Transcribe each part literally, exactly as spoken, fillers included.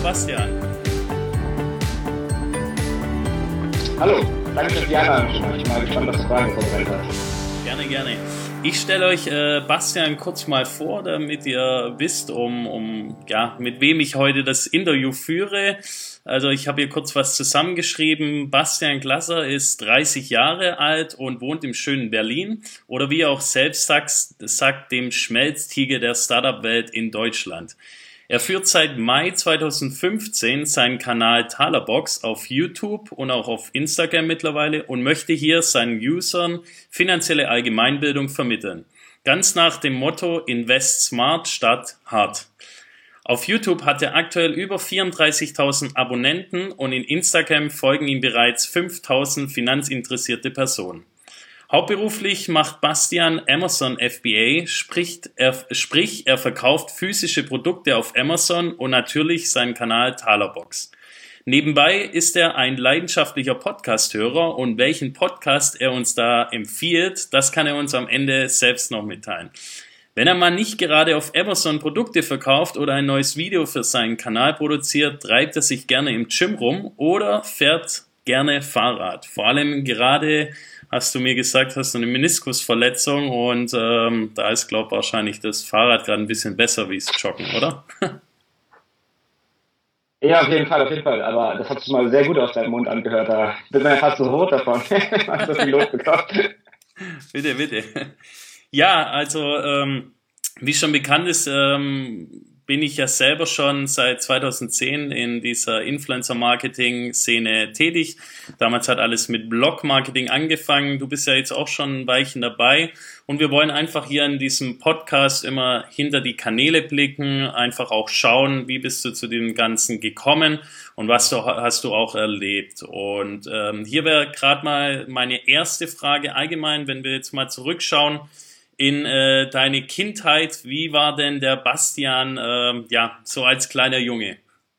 Bastian. Hallo, danke für die Einladung. Ich bin mal gespannt, was du Fragen vorbereitet hast. Gerne, gerne. Ich stelle euch äh, Bastian kurz mal vor, damit ihr wisst, um, um ja, mit wem ich heute das Interview führe. Also ich habe hier kurz was zusammengeschrieben. Bastian Glasser ist dreißig Jahre alt und wohnt im schönen Berlin oder wie er auch selbst sagt, sagt dem Schmelztiegel der Startup-Welt in Deutschland. Er führt seit Mai zweitausendfünfzehn seinen Kanal Talerbox auf YouTube und auch auf Instagram mittlerweile und möchte hier seinen Usern finanzielle Allgemeinbildung vermitteln. Ganz nach dem Motto Invest Smart statt hart. Auf YouTube hat er aktuell über vierunddreißigtausend Abonnenten und in Instagram folgen ihm bereits fünftausend finanzinteressierte Personen. Hauptberuflich macht Bastian Amazon F B A, sprich er, sprich er verkauft physische Produkte auf Amazon und natürlich seinen Kanal Talerbox. Nebenbei ist er ein leidenschaftlicher Podcast-Hörer und welchen Podcast er uns da empfiehlt, das kann er uns am Ende selbst noch mitteilen. Wenn er mal nicht gerade auf Amazon Produkte verkauft oder ein neues Video für seinen Kanal produziert, treibt er sich gerne im Gym rum oder fährt gerne Fahrrad. Vor allem gerade hast du mir gesagt, hast du eine Meniskusverletzung und ähm, da ist, glaube ich, wahrscheinlich das Fahrrad gerade ein bisschen besser wie das Joggen, oder? Ja, auf jeden Fall, auf jeden Fall. Aber das hat sich mal sehr gut aus deinem Mund angehört. Da wird man ja fast so rot davon, was das viel losbekommt. Bitte, bitte. Ja, also ähm, wie schon bekannt ist, ähm, bin ich ja selber schon seit zweitausendzehn in dieser Influencer-Marketing-Szene tätig. Damals hat alles mit Blog-Marketing angefangen. Du bist ja jetzt auch schon ein Weilchen dabei. Und wir wollen einfach hier in diesem Podcast immer hinter die Kanäle blicken, einfach auch schauen, wie bist du zu dem Ganzen gekommen und was du, hast du auch erlebt. Und ähm, hier wäre gerade mal meine erste Frage allgemein, wenn wir jetzt mal zurückschauen in äh, deine Kindheit. Wie war denn der Bastian äh, ja so als kleiner Junge?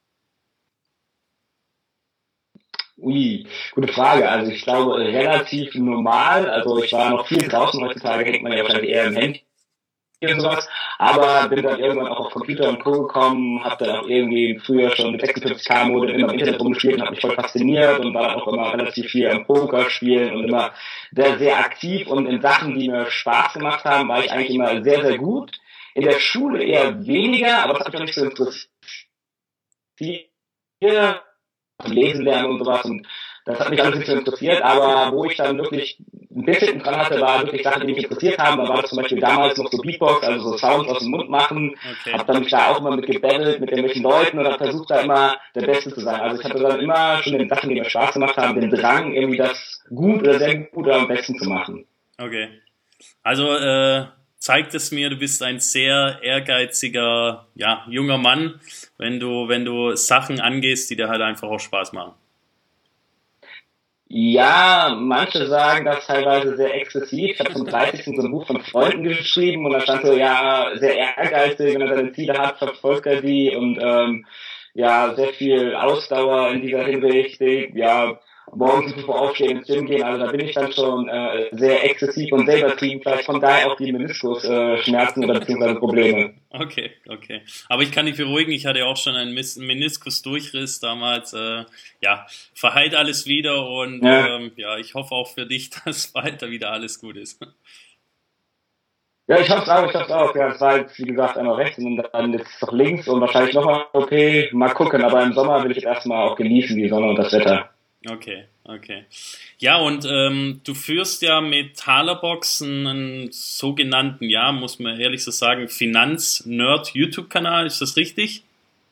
Ui, gute Frage. Also ich glaube relativ normal. Also ich war noch viel draußen. Heutzutage hängt man ja wahrscheinlich eher im Handy und sowas. Aber bin dann irgendwann auch auf Computer und Co. gekommen, habe dann auch irgendwie früher schon mit sechsundfünfzig K Mode immer im Internet rumgespielt und habe mich voll fasziniert und war dann auch immer relativ viel am Poker spielen und immer sehr, sehr aktiv und in Sachen, die mir Spaß gemacht haben, war ich eigentlich immer sehr, sehr gut. In der Schule eher weniger, aber das hat mich auch nicht so interessiert. Lesen lernen und sowas und das hat mich alles nicht so interessiert, aber wo ich dann wirklich ein bisschen dran hatte, war wirklich Sachen, die mich interessiert haben. Da war das zum Beispiel damals noch so Beatbox, also so Sounds aus dem Mund machen. Okay. Hab dann mich da auch immer mit gebettelt mit irgendwelchen Leuten und hab versucht, da immer der Beste zu sein. Also ich hatte dann immer schon den Sachen, die mir Spaß gemacht haben, den Drang, irgendwie das gut oder sehr gut oder am besten zu machen. Okay. Also äh, zeigt es mir, du bist ein sehr ehrgeiziger, ja, junger Mann, wenn du, wenn du Sachen angehst, die dir halt einfach auch Spaß machen. Ja, manche sagen das teilweise sehr exzessiv. Ich habe zum dreißigsten so ein Buch von Freunden geschrieben und da stand so, ja, sehr ehrgeizig, wenn er seine Ziele hat, verfolgt er die und ähm, ja, sehr viel Ausdauer in dieser Hinsicht, ja, morgens bevor aufstehen, ins Gym gehen, also da bin ich dann schon äh, sehr exzessiv und sehr übertrieben, vielleicht von daher auch die Meniskusschmerzen äh, oder beziehungsweise Probleme. Okay, okay. Aber ich kann dich beruhigen, ich hatte auch schon einen Meniskusdurchriss damals, äh, ja, verheilt alles wieder und ja. Ähm, ja, ich hoffe auch für dich, dass weiter wieder alles gut ist. Ja, ich hoffe es auch, ich hoffe es auch. Ja, es war jetzt, wie gesagt, einmal rechts und dann jetzt noch links und wahrscheinlich nochmal okay, mal gucken, aber im Sommer will ich erstmal auch genießen, die Sonne und das Wetter. Okay, okay. Ja, und ähm, du führst ja mit Talerbox einen sogenannten, ja, muss man ehrlich so sagen, Finanz-Nerd-YouTube-Kanal, ist das richtig?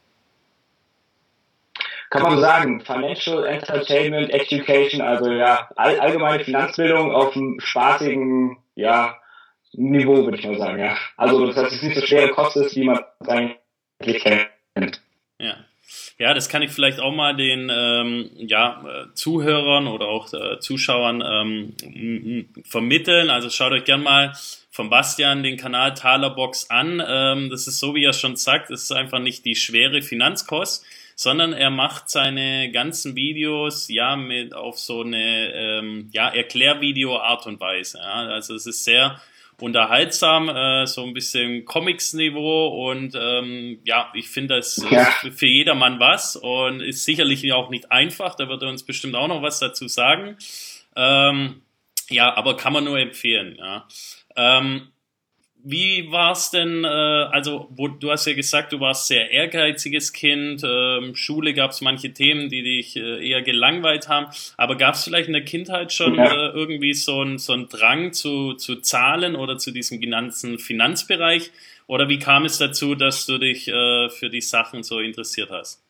Kann man so sagen, Financial Entertainment Education, also ja, all, allgemeine Finanzbildung auf einem spaßigen, ja, Niveau, würde ich mal sagen, ja. Also, dass es nicht so schwere Kost ist, wie man es eigentlich kennt. Ja. Ja, das kann ich vielleicht auch mal den ähm, ja, äh, Zuhörern oder auch äh, Zuschauern ähm, m- m- vermitteln. Also schaut euch gern mal von Bastian den Kanal Talerbox an. Ähm, das ist so, wie er schon sagt, es ist einfach nicht die schwere Finanzkost, sondern er macht seine ganzen Videos ja mit auf so eine ähm, ja, Erklärvideo-Art und Weise. Ja. Also es ist sehr unterhaltsam, äh, so ein bisschen Comics-Niveau und ähm, ja, ich finde, das Ja. ist für jedermann was und ist sicherlich auch nicht einfach, da wird er uns bestimmt auch noch was dazu sagen. Ähm, ja, aber kann man nur empfehlen, ja. Ähm, Wie war's denn, äh, also wo, du hast ja gesagt, du warst sehr ehrgeiziges Kind, ähm, Schule gab's manche Themen, die dich äh, eher gelangweilt haben, aber gab's vielleicht in der Kindheit schon Ja. äh, irgendwie so ein so ein Drang zu, zu Zahlen oder zu diesem ganzen Finanzbereich? Oder wie kam es dazu, dass du dich äh, für die Sachen so interessiert hast?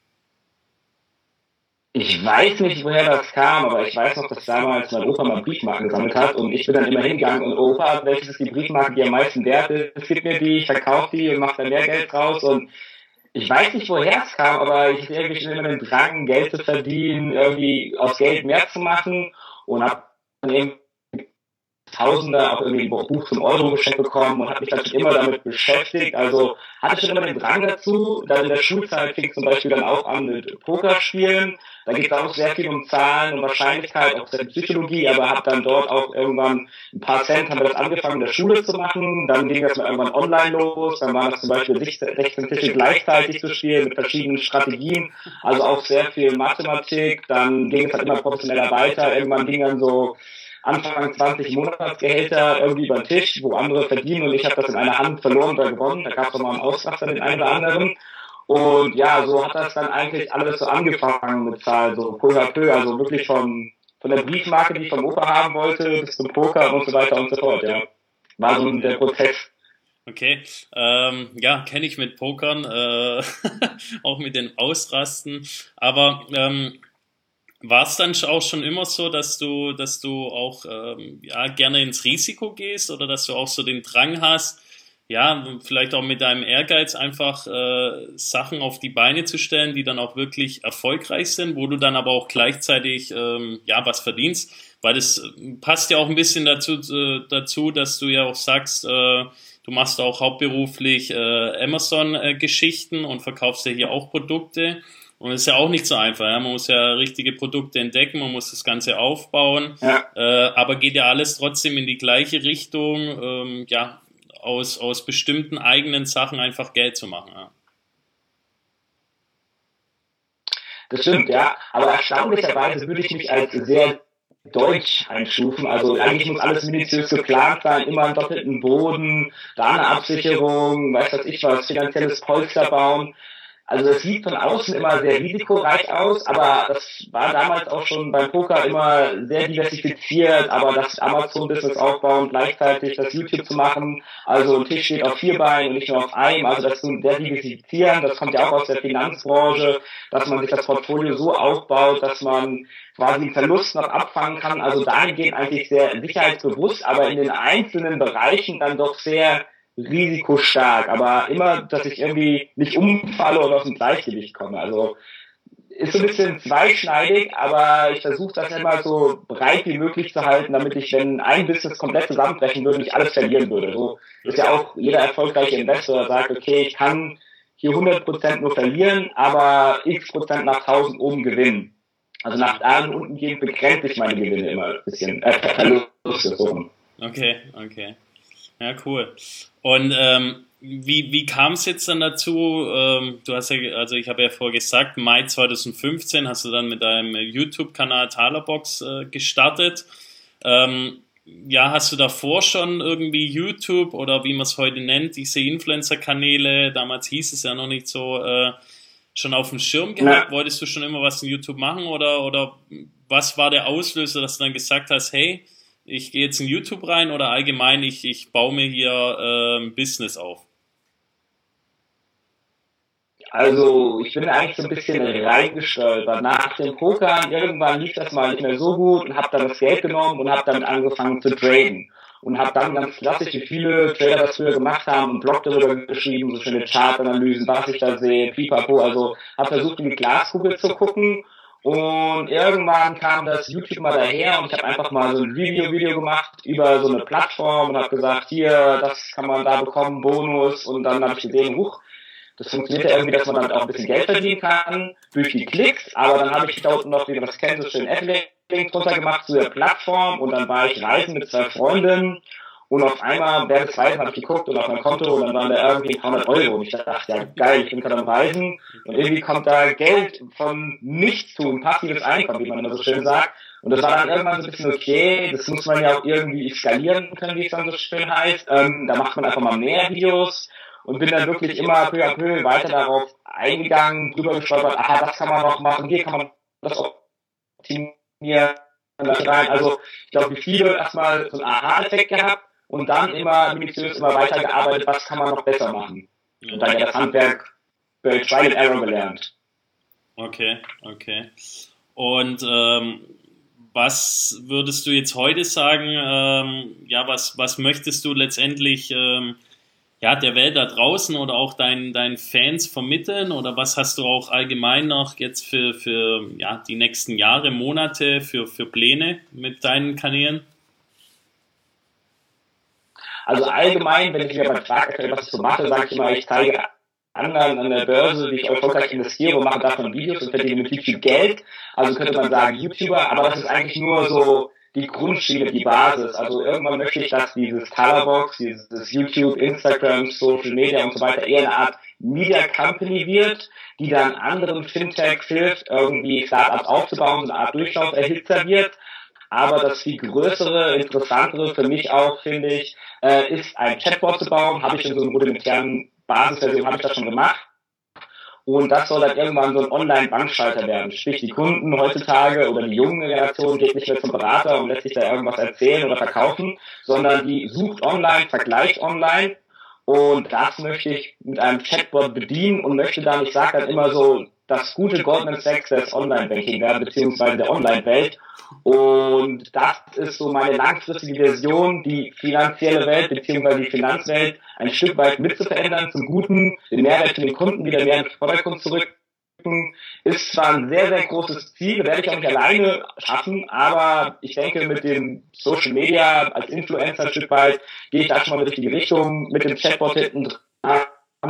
Ich weiß nicht, woher das kam, aber ich weiß noch, dass damals mein Opa mal Briefmarken gesammelt hat und ich bin dann immer hingegangen und Opa, welches ist die Briefmarke, die am meisten wert ist, gib mir die, ich verkaufe die und mache dann mehr Geld raus und ich weiß nicht, woher es kam, aber ich hatte irgendwie schon immer den Drang, Geld zu verdienen, irgendwie aus Geld mehr zu machen und habe dann irgendwie Tausender auch irgendwie ein Buch zum Euro geschenkt bekommen und habe mich dann schon immer damit beschäftigt. Also hatte schon immer den Drang dazu. Dann in der Schulzeit fing zum Beispiel dann auch an mit Pokerspielen. Da geht es auch sehr viel um Zahlen und Wahrscheinlichkeit, auch sehr Psychologie, aber habe dann dort auch irgendwann ein paar Cent, haben wir das angefangen in der Schule zu machen. Dann ging das mal irgendwann online los. Dann waren das zum Beispiel sechzehn Tische gleichzeitig zu spielen mit verschiedenen Strategien. Also auch sehr viel Mathematik. Dann ging es halt immer professioneller weiter. Irgendwann ging dann so Anfang zwanzig Monatsgehälter irgendwie über den Tisch, wo andere verdienen und ich habe das in einer Hand verloren oder gewonnen. Da gab es mal einen Ausraster den einen oder anderen. Und ja, so hat das dann eigentlich alles so angefangen mit Zahlen, so peu à peu, also wirklich von, von der Briefmarke, die ich vom Opa haben wollte, bis zum Poker und so weiter und so fort, ja. War so der Prozess. Okay, ähm, ja, kenne ich mit Pokern, äh, auch mit den Ausrasten, aber ähm, war es dann auch schon immer so, dass du, dass du auch ähm, ja, gerne ins Risiko gehst oder dass du auch so den Drang hast, ja, vielleicht auch mit deinem Ehrgeiz einfach äh, Sachen auf die Beine zu stellen, die dann auch wirklich erfolgreich sind, wo du dann aber auch gleichzeitig ähm, ja was verdienst, weil das passt ja auch ein bisschen dazu, äh, dazu, dass du ja auch sagst, äh, du machst auch hauptberuflich äh, Amazon-Geschichten und verkaufst ja hier auch Produkte. Und es ist ja auch nicht so einfach, ja. Man muss ja richtige Produkte entdecken, man muss das Ganze aufbauen, Ja. äh, aber geht ja alles trotzdem in die gleiche Richtung, ähm, ja, aus, aus bestimmten eigenen Sachen einfach Geld zu machen. Ja. Das stimmt, ja. Aber erstaunlicherweise würde ich mich als sehr deutsch einstufen. Also eigentlich muss alles minutiös geplant sein, immer einen doppelten Boden, da eine Absicherung, weiß was ich was, finanzielles Polster bauen. Also das sieht von außen immer sehr risikoreich aus, aber das war damals auch schon beim Poker immer sehr diversifiziert, aber das Amazon-Business aufbauen, gleichzeitig das YouTube zu machen, also ein Tisch steht auf vier Beinen und nicht nur auf einem, also das zu sehr diversifizieren, das kommt ja auch aus der Finanzbranche, dass man sich das Portfolio so aufbaut, dass man quasi einen Verlust noch abfangen kann, also dahingehend eigentlich sehr sicherheitsbewusst, aber in den einzelnen Bereichen dann doch sehr risikostark, aber immer, dass ich irgendwie nicht umfalle oder aus dem Gleichgewicht komme. Also ist so ein bisschen zweischneidig, aber ich versuche das immer so breit wie möglich zu halten, damit ich, wenn ein Business komplett zusammenbrechen würde, nicht alles verlieren würde. So ist ja auch jeder erfolgreiche Investor, der sagt, okay, ich kann hier hundert Prozent nur verlieren, aber x Prozent nach tausend oben gewinnen. Also nach da und unten gehen begrenze ich meine Gewinne immer ein bisschen. Äh, Verluste, so. Okay, okay. Ja, cool. Und ähm, wie, wie kam es jetzt dann dazu? Ähm, du hast ja, also ich habe ja vorher gesagt, Mai zwanzig fünfzehn hast du dann mit deinem YouTube-Kanal Talerbox äh, gestartet. Ähm, ja, hast du davor schon irgendwie YouTube oder wie man es heute nennt, diese Influencer-Kanäle, damals hieß es ja noch nicht so, äh, schon auf dem Schirm gehabt? Ja. Wolltest du schon immer was in YouTube machen oder, oder was war der Auslöser, dass du dann gesagt hast, hey, ich gehe jetzt in YouTube rein oder allgemein, ich, ich baue mir hier äh, ein Business auf? Also ich bin eigentlich so ein bisschen reingestolpert. Nach dem Pokern, irgendwann lief das mal nicht mehr so gut und habe dann das Geld genommen und habe dann angefangen zu traden. Und habe dann ganz klassisch, wie viele Trader das früher gemacht haben, einen Blog darüber geschrieben, so schöne Chartanalysen, was ich da sehe, pipapo. Also habe versucht, in die Glaskugel zu gucken. Und irgendwann kam das YouTube mal daher und ich habe einfach mal so ein Review-Video gemacht über so eine Plattform und habe gesagt, hier, das kann man da bekommen, Bonus. Und dann habe ich gesehen, huch, das funktioniert ja irgendwie, dass man damit auch ein bisschen Geld verdienen kann durch die Klicks. Aber dann habe ich da unten noch, wie man das kennt, so schön Affiliate-Link drunter gemacht zu der Plattform und dann war ich reisen mit zwei Freundinnen. Und auf einmal, während des Zweiten habe ich geguckt und auf mein Konto und dann waren da irgendwie dreihundert Euro. Und ich dachte, ja geil, ich bin gerade am Reisen und irgendwie kommt da Geld von nichts tun, passives Einkommen, wie man immer so schön sagt. Und das war dann irgendwann so ein bisschen okay, das muss man ja auch irgendwie skalieren können, wie es dann so schön heißt. Ähm, da macht man einfach mal mehr Videos und bin dann wirklich immer peu à peu weiter darauf eingegangen, drüber gestolpert, aha, das kann man noch machen, hier kann man das optimieren. Also ich glaube, wie viele erstmal so einen Aha-Effekt gehabt und dann immer minutiös immer weitergearbeitet, was kann man noch besser machen. Und dann ja das Handwerk bei Trial and Error gelernt. Okay, okay. Und ähm, was würdest du jetzt heute sagen, ähm, ja, was, was möchtest du letztendlich ähm, ja, der Welt da draußen oder auch deinen, deinen Fans vermitteln? Oder was hast du auch allgemein noch jetzt für, für ja, die nächsten Jahre, Monate, für, für Pläne mit deinen Kanälen? Also allgemein, wenn ich mir beim Frag erkläre, was ich so mache, sage ich immer, ich zeige anderen an der Börse, wie ich erfolgreich investiere und mache davon Videos und verdiene mit YouTube Geld. Also könnte man sagen YouTuber, aber das ist eigentlich nur so die Grundschiene, die Basis. Also irgendwann möchte ich, dass dieses Colorbox, dieses YouTube, Instagram, Social Media und so weiter eher eine Art Media Company wird, die dann anderen Fintechs hilft, irgendwie Startups aufzubauen, so eine Art Durchlauferhitzer wird. Aber das viel größere, interessantere für mich auch, finde ich, äh, ist ein Chatbot zu bauen. Habe ich in so einer rudimentären Basisversion, habe ich das schon gemacht. Und das soll dann irgendwann so ein Online-Bankschalter werden. Sprich, die Kunden heutzutage oder die junge Generation geht nicht mehr zum Berater und lässt sich da irgendwas erzählen oder verkaufen, sondern die sucht online, vergleicht online. Und das möchte ich mit einem Chatbot bedienen und möchte dann, ich sage dann immer so, das gute Goldman Sachs des Online-Banking werden, beziehungsweise der Online-Welt. Und das ist so meine langfristige Version, die finanzielle Welt beziehungsweise die Finanzwelt ein Stück weit mitzuverändern, zum Guten, den Mehrwert für den Kunden wieder mehr in den Vordergrund zu rücken. Ist zwar ein sehr, sehr großes Ziel, werde ich auch nicht alleine schaffen, aber ich denke, mit dem Social Media als Influencer ein Stück weit gehe ich da schon mal in die richtige Richtung, mit dem Chatbot hinten dran,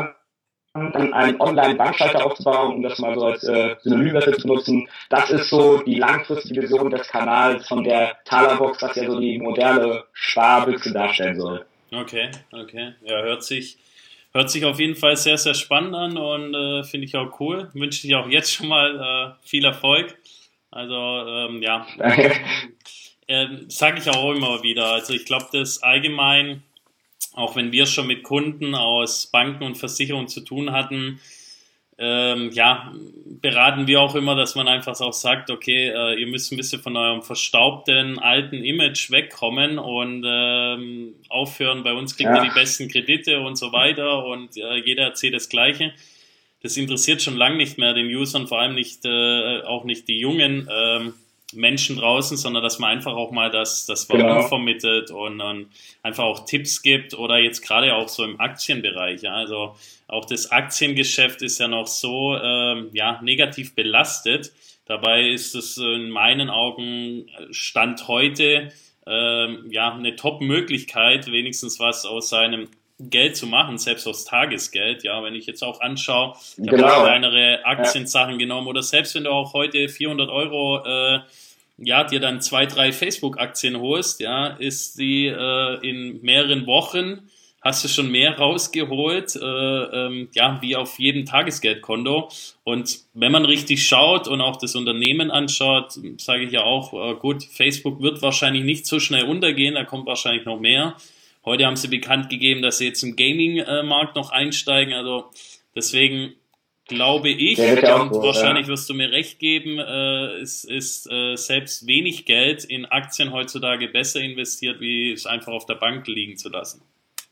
einen Online-Bankschalter aufzubauen, um das mal so als äh, Synonym dafür zu nutzen. Das ist so die langfristige Vision des Kanals von der Talerbox, was ja so die moderne Sparbüchse darstellen soll. Okay, okay. Ja, hört sich, hört sich auf jeden Fall sehr, sehr spannend an und äh, finde ich auch cool. Wünsche ich auch jetzt schon mal äh, viel Erfolg. Also, ähm, ja, äh, sage ich auch immer wieder. Also ich glaube, das allgemein, auch wenn wir schon mit Kunden aus Banken und Versicherungen zu tun hatten, ähm, ja, beraten wir auch immer, dass man einfach auch sagt, okay, äh, ihr müsst ein bisschen von eurem verstaubten alten Image wegkommen und ähm, aufhören, bei uns kriegt ja. ihr die besten Kredite und so weiter und äh, jeder erzählt das Gleiche. Das interessiert schon lange nicht mehr den Usern, vor allem nicht äh, auch nicht die jungen ähm, Menschen draußen, sondern dass man einfach auch mal das, das Warum genau. vermittelt und, und einfach auch Tipps gibt oder jetzt gerade auch so im Aktienbereich. Ja, also auch das Aktiengeschäft ist ja noch so ähm, ja, negativ belastet. Dabei ist es in meinen Augen Stand heute ähm, ja, eine Top-Möglichkeit, wenigstens was aus seinem Geld zu machen, selbst aus Tagesgeld, ja, wenn ich jetzt auch anschaue, ich genau. habe kleinere Aktiensachen ja. genommen oder selbst wenn du auch heute vierhundert Euro, äh, ja, dir dann zwei, drei Facebook-Aktien holst, ja, ist die äh, in mehreren Wochen, hast du schon mehr rausgeholt, äh, ähm, ja, wie auf jedem Tagesgeldkonto und wenn man richtig schaut und auch das Unternehmen anschaut, sage ich ja auch, äh, gut, Facebook wird wahrscheinlich nicht so schnell untergehen, da kommt wahrscheinlich noch mehr. Heute haben sie bekannt gegeben, dass sie jetzt im Gaming-Markt noch einsteigen. Also deswegen glaube ich, und so, wahrscheinlich ja. wirst du mir recht geben, äh, es ist äh, selbst wenig Geld in Aktien heutzutage besser investiert, wie es einfach auf der Bank liegen zu lassen.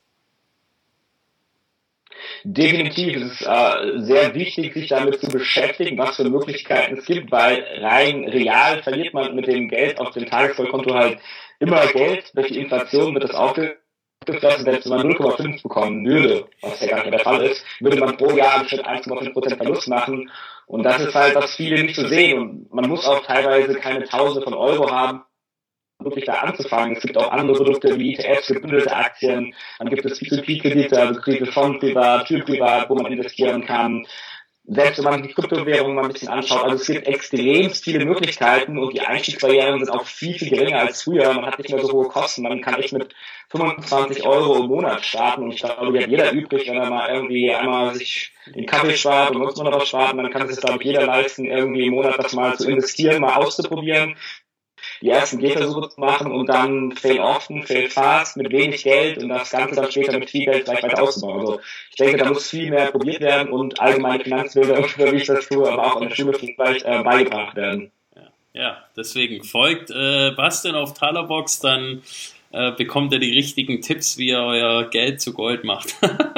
Definitiv, es ist äh, sehr wichtig, sich damit zu beschäftigen, was für Möglichkeiten es gibt, weil rein real verliert man mit dem Geld auf dem Tagesvollkonto halt immer Geld. Durch die Inflation wird das aufgefressen. Wenn man null Komma fünf bekommen würde, was ja gar nicht der Fall ist, würde man pro Jahr im Schnitt eins Komma fünf Prozent Verlust machen. Und das ist halt, was viele nicht so sehen. Und man muss auch teilweise keine Tausende von Euro haben, wirklich da anzufangen. Es gibt auch andere Produkte wie E T Fs, gebündelte Aktien. Dann gibt es P zwei P-Kredite, also Kredite von privat, für privat, wo man investieren kann. selbst wenn man die Kryptowährung mal ein bisschen anschaut, also es gibt extrem viele Möglichkeiten und die Einstiegsbarrieren sind auch viel, viel geringer als früher. Man hat nicht mehr so hohe Kosten. Man kann echt mit fünfundzwanzig Euro im Monat starten und ich glaube, die hat jeder übrig, wenn er mal irgendwie einmal sich den Kaffee spart und sonst noch was spart, und dann kann es, glaube ich, jeder leisten, irgendwie im Monat das mal zu investieren, mal auszuprobieren, die ersten Gehversuche zu machen und dann fail often, fail fast, mit wenig Geld und das Ganze dann später mit viel Geld vielleicht weiter auszubauen. Also ich denke, da muss viel mehr probiert werden und allgemeine Finanzbildung, wie ich das tue, aber auch in der Schule vielleicht äh, beigebracht werden. Ja, ja, deswegen folgt äh, Bastian auf Talerbox, dann äh, bekommt ihr die richtigen Tipps, wie ihr euer Geld zu Gold macht.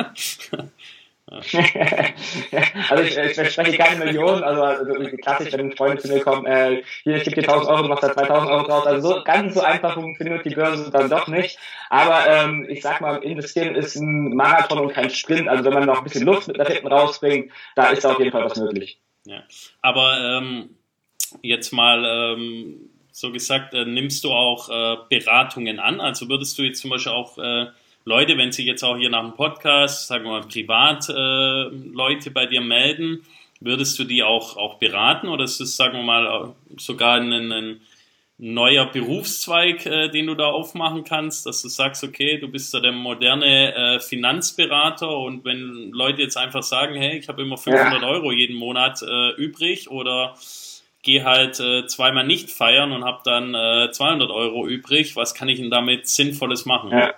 Also ich, ich verspreche keine Millionen, also, also klassisch, wenn Freunde zu mir kommen, äh, hier, ich gebe dir tausend Euro, du machst da zweitausend Euro draus, also so ganz so einfach funktioniert die Börse dann doch nicht, aber ähm, ich sag mal, investieren ist ein Marathon und kein Sprint, also wenn man noch ein bisschen Luft mit nach hinten rausbringt, da ist auf jeden Fall was möglich. Ja, aber ähm, jetzt mal ähm, so gesagt, äh, nimmst du auch äh, Beratungen an, also würdest du jetzt zum Beispiel auch äh, Leute, wenn sich jetzt auch hier nach dem Podcast, sagen wir mal, privat äh, Leute bei dir melden, würdest du die auch, auch beraten oder ist das, sagen wir mal, sogar ein, ein neuer Berufszweig, äh, den du da aufmachen kannst, dass du sagst, okay, du bist da der moderne äh, Finanzberater und wenn Leute jetzt einfach sagen, hey, ich habe immer fünfhundert ja. Euro jeden Monat äh, übrig oder gehe halt äh, zweimal nicht feiern und habe dann äh, zweihundert Euro übrig, was kann ich denn damit Sinnvolles machen? Ja.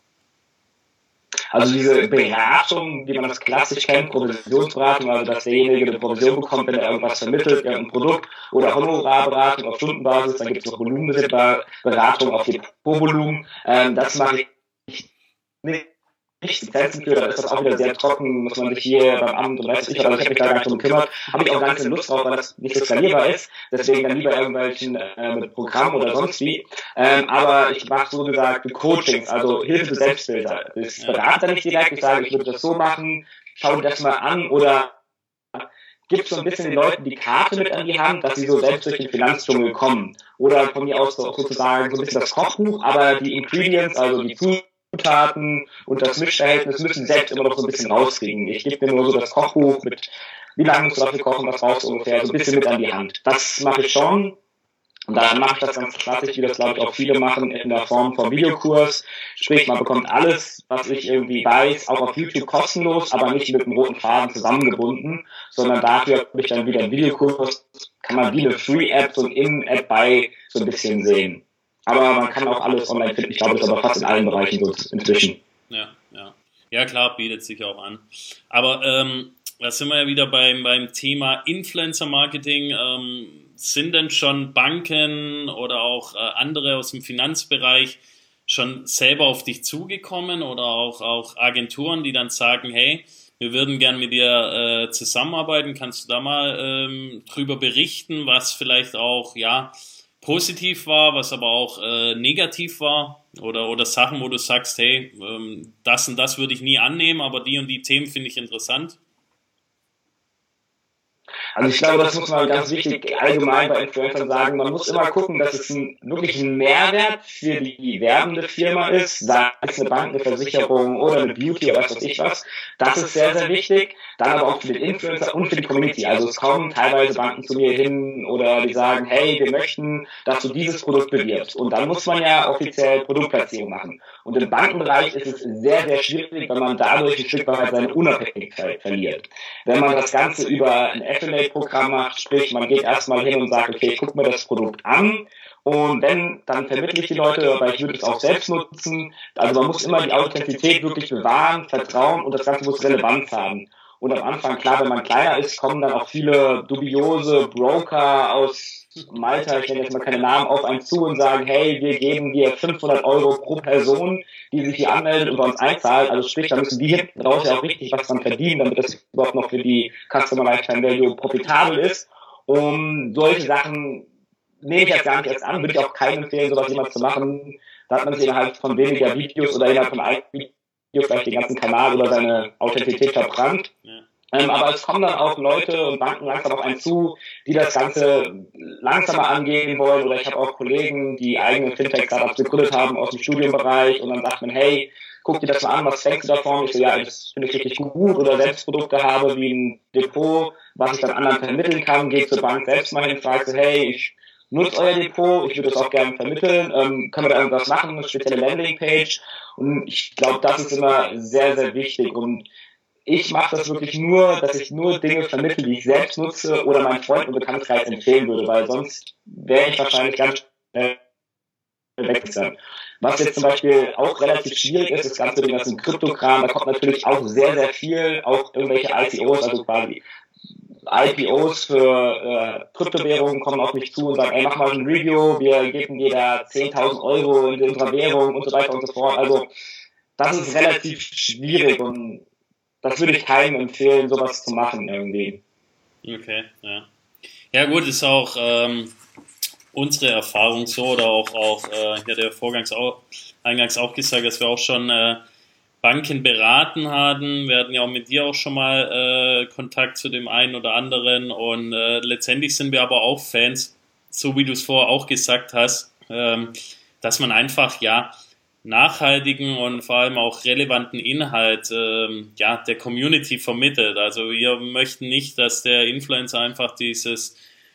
Also diese Beratung, wie man das klassisch kennt, Provisionsberatung, also dass derjenige eine Provision bekommt, wenn er irgendwas vermittelt, irgendein Produkt, oder Honorarberatung auf Stundenbasis, dann gibt es noch Volumenberatung auf Depotvolumen, ähm, das mache ich nicht. Nicht Lizenzen für, dann ist das auch wieder sehr trocken, muss man sich hier beim Amt und weiß ich, also ich habe mich da gar nicht drum gekümmert, habe ich auch gar keine Lust drauf, weil das nicht so skalierbar ist, deswegen dann lieber irgendwelchen äh, mit Programmen oder sonst wie, ähm, aber ich mache so gesagt Coachings, also Hilfe für Selbstbilder. Ich berate nicht direkt, ich sage, ich würde das so machen, schau dir das mal an oder gibt so ein bisschen den Leuten die Karte mit an die Hand, dass sie so selbst durch den Finanzdschungel kommen. Oder von mir aus so, sozusagen so ein bisschen das Kochbuch, aber die Ingredients, also die Zutaten und das Mischverhältnis müssen selbst immer noch so ein bisschen rauskriegen. Ich gebe mir nur so das Kochbuch mit, wie lange musst du dafür kochen, was brauchst du ungefähr, so ein bisschen mit an die Hand. Das mache ich schon. Und dann mache ich das ganz klassisch, wie das glaube ich auch viele machen, in der Form von Videokurs. Sprich, man bekommt alles, was ich irgendwie weiß, auch auf YouTube kostenlos, aber nicht mit einem roten Faden zusammengebunden, sondern dafür habe ich dann wieder einen Videokurs, kann man wie eine Free-App, so ein In-App bei so ein bisschen sehen. Aber man kann auch alles online finden. Ich glaube, das ist aber fast in allen Bereichen so inzwischen. Ja, ja. Ja, klar, bietet sich auch an. Aber ähm, da sind wir ja wieder beim, beim Thema Influencer-Marketing. Ähm, sind denn schon Banken oder auch äh, andere aus dem Finanzbereich schon selber auf dich zugekommen oder auch, auch Agenturen, die dann sagen, hey, wir würden gern mit dir äh, zusammenarbeiten. Kannst du da mal ähm, drüber berichten, was vielleicht auch ja positiv war, was aber auch äh, negativ war oder, oder Sachen, wo du sagst, hey, ähm, das und das würde ich nie annehmen, aber die und die Themen finde ich interessant? Also ich glaube, das muss man ganz wichtig allgemein bei Influencern sagen. Man muss immer gucken, dass es ein, wirklich ein Mehrwert für die werbende Firma ist, sei es eine Bank, eine Versicherung oder eine Beauty oder was weiß ich was. Das ist sehr, sehr wichtig. Dann aber auch für den Influencer und für die Community. Also es kommen teilweise Banken zu mir hin oder die sagen, hey, wir möchten, dass du dieses Produkt bewirbst. Und dann muss man ja offiziell Produktplatzierung machen. Und im Bankenbereich ist es sehr, sehr schwierig, wenn man dadurch ein Stück weit seine Unabhängigkeit verliert. Wenn man das Ganze über ein Affiliate-Programm macht, sprich, man geht erstmal hin und sagt, okay, ich gucke mir das Produkt an und wenn, dann vermittle ich die Leute, aber ich würde es auch selbst nutzen. Also man muss immer die Authentizität wirklich bewahren, vertrauen und das Ganze muss Relevanz haben. Und am Anfang, klar, wenn man kleiner ist, kommen dann auch viele dubiose Broker aus Malta, ich nenne jetzt mal keine Namen, auf einen zu und sagen, hey, wir geben dir fünfhundert Euro pro Person, die sich hier anmeldet und bei uns einzahlt. Also sprich, da müssen die hinten raus ja auch richtig was dran verdienen, damit das überhaupt noch für die Customer Lifetime Value profitabel ist. Um solche Sachen nehme ich jetzt gar nicht erst an, würde ich auch keinem empfehlen, sowas jemals zu machen. Da hat man sich innerhalb von weniger Videos oder innerhalb von einem Video vielleicht den ganzen Kanal oder seine Authentizität verbrannt. Ja. Ähm, aber es kommen dann auch Leute und Banken langsam auf einen zu, die das Ganze langsamer angehen wollen. Oder ich habe auch Kollegen, die eigene Fintech-Startups gegründet haben aus dem Studienbereich und dann sagt man, hey, guck dir das mal an, was denkst du davon? Ich so, ja, das finde ich richtig gut, oder selbst Produkte habe wie ein Depot, was ich dann anderen vermitteln kann, gehe zur Bank selbst mal hin, frage so, hey, ich nutze euer Depot, ich würde das auch gerne vermitteln, ähm, können wir da irgendwas machen, eine spezielle Landingpage, und ich glaube, das ist immer sehr, sehr wichtig, und ich mache das wirklich nur, dass ich nur Dinge vermittle, die ich selbst nutze oder meinen Freunden und Bekanntenkreis empfehlen würde, weil sonst wäre ich wahrscheinlich ganz schnell weg sein. Was jetzt zum Beispiel auch relativ schwierig ist, das ganze Ding, das ist ein Kryptokram, da kommt natürlich auch sehr, sehr viel, auch irgendwelche I C Os, also quasi I P Os für äh, Kryptowährungen kommen auf mich zu und sagen, ey, mach mal ein Review, wir geben dir da zehntausend Euro in unserer Währung und so weiter und so fort. Also das ist relativ schwierig, und das würde ich keinem empfehlen, sowas zu machen irgendwie. Okay, ja. Ja gut, ist auch ähm, unsere Erfahrung so, oder auch, auch äh, ich hatte ja vorgangs auch, eingangs auch gesagt, dass wir auch schon äh, Banken beraten hatten. Wir hatten ja auch mit dir auch schon mal äh, Kontakt zu dem einen oder anderen, und äh, letztendlich sind wir aber auch Fans, so wie du es vorher auch gesagt hast, ähm, dass man einfach, ja, nachhaltigen und vor allem auch relevanten Inhalt ähm, ja, der Community vermittelt. Also wir möchten nicht, dass der Influencer einfach dieses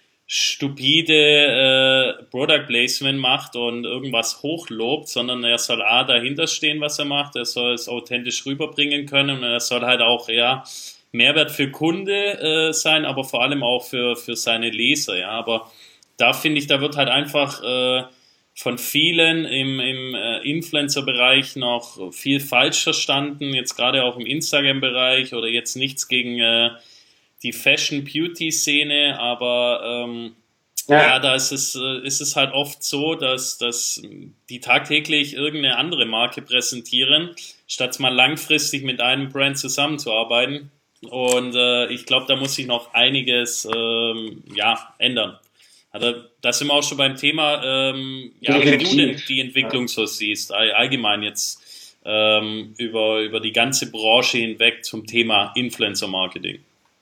stupide äh, Product Placement macht und irgendwas hochlobt, sondern er soll A, dahinter stehen, was er macht, er soll es authentisch rüberbringen können, und er soll halt auch, ja, Mehrwert für Kunde äh, sein, aber vor allem auch für, für seine Leser, ja, aber da finde ich, da wird halt einfach äh, von vielen im, im äh, Influencer-Bereich noch viel falsch verstanden, jetzt gerade auch im Instagram-Bereich, oder jetzt nichts gegen äh, die Fashion-Beauty-Szene, aber ähm, ja. ja, da ist es, äh, ist es halt oft so, dass, dass die tagtäglich irgendeine andere Marke präsentieren, statt mal langfristig mit einem Brand zusammenzuarbeiten. Und äh, ich glaube, da muss sich noch einiges ähm, ja, ändern. Also da sind wir auch schon beim Thema, ähm, ja, wie du denn die Entwicklung so siehst, allgemein jetzt ähm, über, über die ganze Branche hinweg zum Thema Influencer-Marketing.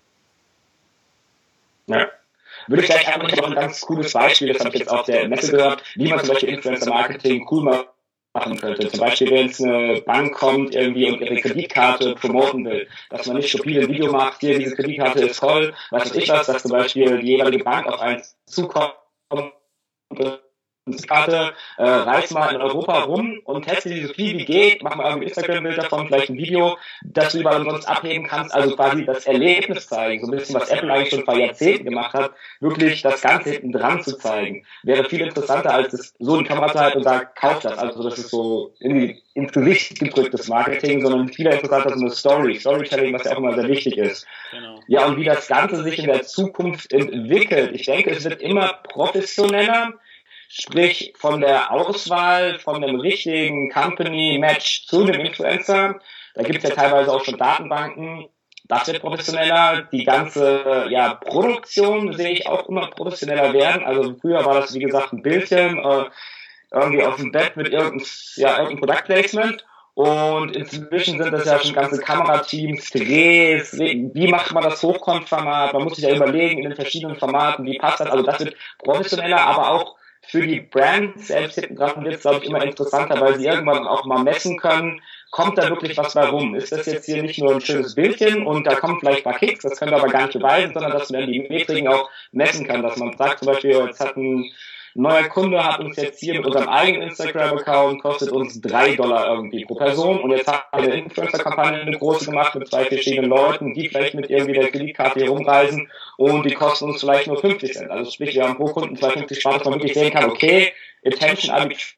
Ja. Würde ich gleich einfach noch ein ganz cooles Beispiel, das habe ich jetzt auf der Messe gehört, wie man zum Beispiel Influencer-Marketing cool machen könnte. Zum Beispiel, wenn jetzt eine Bank kommt irgendwie und ihre Kreditkarte promoten will, dass man nicht stupide ein Video macht, hier, diese Kreditkarte ist toll, was weiß ich was, dass zum Beispiel die jeweilige Bank auf eins zukommt, Karte, äh, reis mal in Europa rum und teste die so viel wie geht, mach mal irgendwie ein Instagram-Bild davon, vielleicht ein Video, das du überall sonst abheben kannst, also quasi das Erlebnis zeigen, so ein bisschen, was Apple eigentlich schon vor Jahrzehnten gemacht hat, wirklich das Ganze hinten dran zu zeigen, wäre viel interessanter, als das so die Kamera zu halten und sagt, kauf das, also das ist so irgendwie ins Gesicht gedrücktes Marketing, sondern viel interessanter so eine Story, Storytelling, was ja auch immer sehr wichtig ist. Genau. Ja, und wie das Ganze sich in der Zukunft entwickelt, ich denke, es wird immer professioneller, sprich von der Auswahl von dem richtigen Company-Match zu dem Influencer. Da gibt es ja teilweise auch schon Datenbanken. Das wird professioneller. Die ganze ja, Produktion sehe ich auch immer professioneller werden. Also früher war das, wie gesagt, ein Bildchen äh, irgendwie auf dem Bett mit irgendeinem, ja, irgendeinem Product Placement. Und inzwischen sind das ja schon ganze Kamerateams, Drehs, wie macht man das Hochkant-Format? Man muss sich ja überlegen in den verschiedenen Formaten, wie passt das? Also das wird professioneller, aber auch für die Brands selbst hinten dran wird es, glaube ich, immer interessanter, weil sie irgendwann auch mal messen können, kommt da wirklich was bei rum? Ist das jetzt hier nicht nur ein schönes Bildchen und da kommen vielleicht ein paar Klicks, das können wir aber gar nicht beweisen, sondern dass man die Metriken auch messen kann, dass man sagt zum Beispiel, jetzt hat ein neuer Kunde hat uns jetzt hier mit unserem eigenen Instagram-Account, kostet uns drei Dollar irgendwie pro Person, und jetzt hat eine Influencer-Kampagne eine große gemacht mit zwei verschiedenen Leuten, die vielleicht mit irgendwie der Kreditkarte hier rumreisen, und die kosten uns vielleicht nur fünfzig Cent. Also sprich, wir haben pro Kunden zwei fünfzig Sparen, dass man wirklich sehen kann, okay, Attention,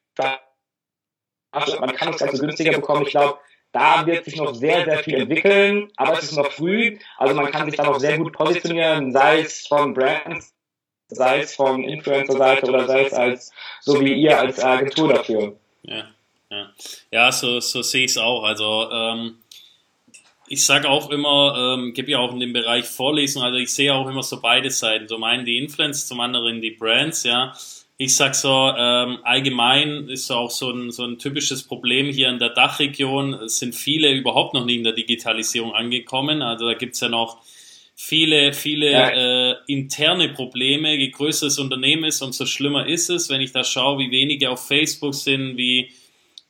man kann das Ganze günstiger bekommen. Ich glaube, da wird sich noch sehr, sehr viel entwickeln, aber es ist noch früh, also man kann sich da noch sehr gut positionieren, sei es von Brands, sei es von Influencer-Seite oder sei es als, so wie ihr als Agentur dafür. Ja, ja. ja so, so sehe ich es auch. Also ähm, ich sage auch immer, ähm, gebe ja auch in dem Bereich Vorlesungen, also ich sehe auch immer so beide Seiten. Zum einen die Influencer, zum anderen die Brands, ja. Ich sag so, ähm, allgemein ist auch so ein, so ein typisches Problem hier in der Dachregion, es sind viele überhaupt noch nicht in der Digitalisierung angekommen. Also da gibt's ja noch viele, viele ja. äh, interne Probleme. Je größer das Unternehmen ist, umso schlimmer ist es. Wenn ich da schaue, wie wenige auf Facebook sind, wie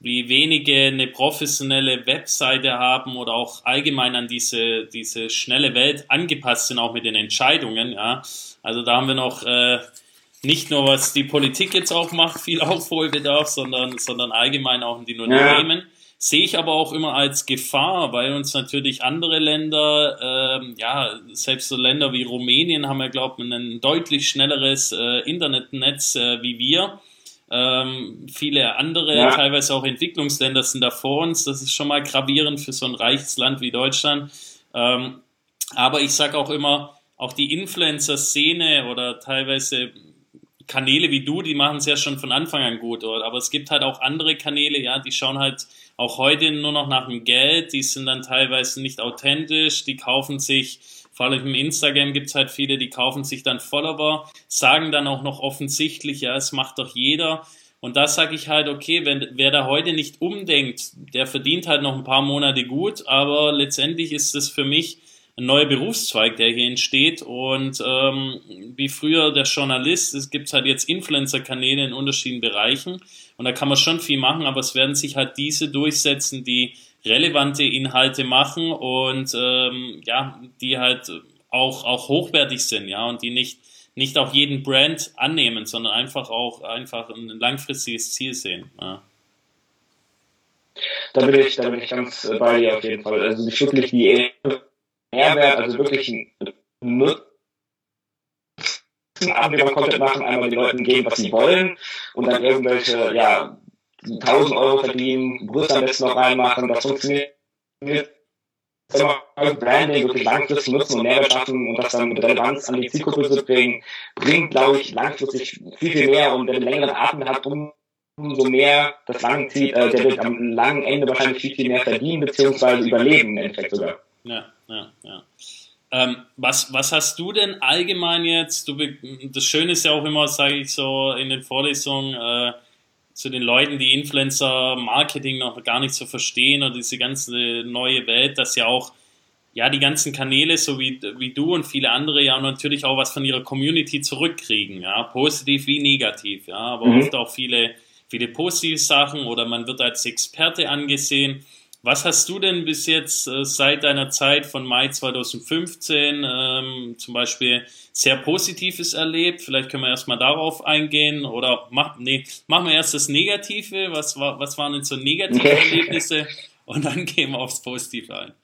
wie wenige eine professionelle Webseite haben oder auch allgemein an diese, diese schnelle Welt angepasst sind, auch mit den Entscheidungen, ja. Also da haben wir noch äh, nicht nur, was die Politik jetzt auch macht, viel Aufholbedarf, sondern, sondern allgemein auch in den Unternehmen. Ja. Sehe ich aber auch immer als Gefahr, weil uns natürlich andere Länder, ähm, ja, selbst so Länder wie Rumänien haben ja, glaube ich, ein deutlich schnelleres äh, Internetnetz äh, wie wir. Ähm, viele andere, ja. teilweise auch Entwicklungsländer sind da vor uns. Das ist schon mal gravierend für so ein reiches Land wie Deutschland. Ähm, aber ich sage auch immer, auch die Influencer-Szene oder teilweise Kanäle wie du, die machen es ja schon von Anfang an gut, oder? Aber es gibt halt auch andere Kanäle, ja, die schauen halt auch heute nur noch nach dem Geld, die sind dann teilweise nicht authentisch, die kaufen sich, vor allem im Instagram gibt es halt viele, die kaufen sich dann Follower, sagen dann auch noch offensichtlich, ja, es macht doch jeder. Und da sage ich halt, okay, wenn, wer da heute nicht umdenkt, der verdient halt noch ein paar Monate gut, aber letztendlich ist es für mich ein neuer Berufszweig, der hier entsteht. Und ähm, wie früher der Journalist, es gibt halt jetzt Influencer-Kanäle in unterschiedlichen Bereichen und da kann man schon viel machen, aber es werden sich halt diese durchsetzen, die relevante Inhalte machen und ähm, ja, die halt auch auch hochwertig sind, ja, und die nicht nicht auch jeden Brand annehmen, sondern einfach auch einfach ein langfristiges Ziel sehen. Ja. Da bin ich, da bin ich ganz bei dir auf jeden Fall. Also nicht wirklich die Mehrwert, also wirklich ein Nutzen beim Content machen, einmal den Leuten geben, was sie wollen und dann irgendwelche, ja, tausend Euro verdienen, Brüste am besten noch reinmachen, das funktioniert Branding wirklich langfristig nutzen und Mehrwert schaffen und das dann mit Relevanz an die Zielgruppe zu bringen, bringt, glaube ich, langfristig viel, viel mehr und wer einen längeren Atem hat, um umso mehr das lange zieht, äh, der wird am langen Ende wahrscheinlich viel, viel mehr verdienen, beziehungsweise überleben im Endeffekt sogar. Ja, ja, ja. Ähm, was, was hast du denn allgemein jetzt, du, das Schöne ist ja auch immer, sage ich so in den Vorlesungen, äh, zu den Leuten, die Influencer-Marketing noch gar nicht so verstehen oder diese ganze neue Welt, dass ja auch ja die ganzen Kanäle, so wie, wie du und viele andere, ja natürlich auch was von ihrer Community zurückkriegen, ja, positiv wie negativ, ja, aber mhm. oft auch viele, viele positive Sachen oder man wird als Experte angesehen. Was hast du denn bis jetzt äh, seit deiner Zeit von Mai zweitausendfünfzehn ähm, zum Beispiel sehr Positives erlebt? Vielleicht können wir erstmal darauf eingehen oder mach, nee, machen wir erst das Negative. Was, war, was waren denn so negative Erlebnisse? Und dann gehen wir aufs Positive ein.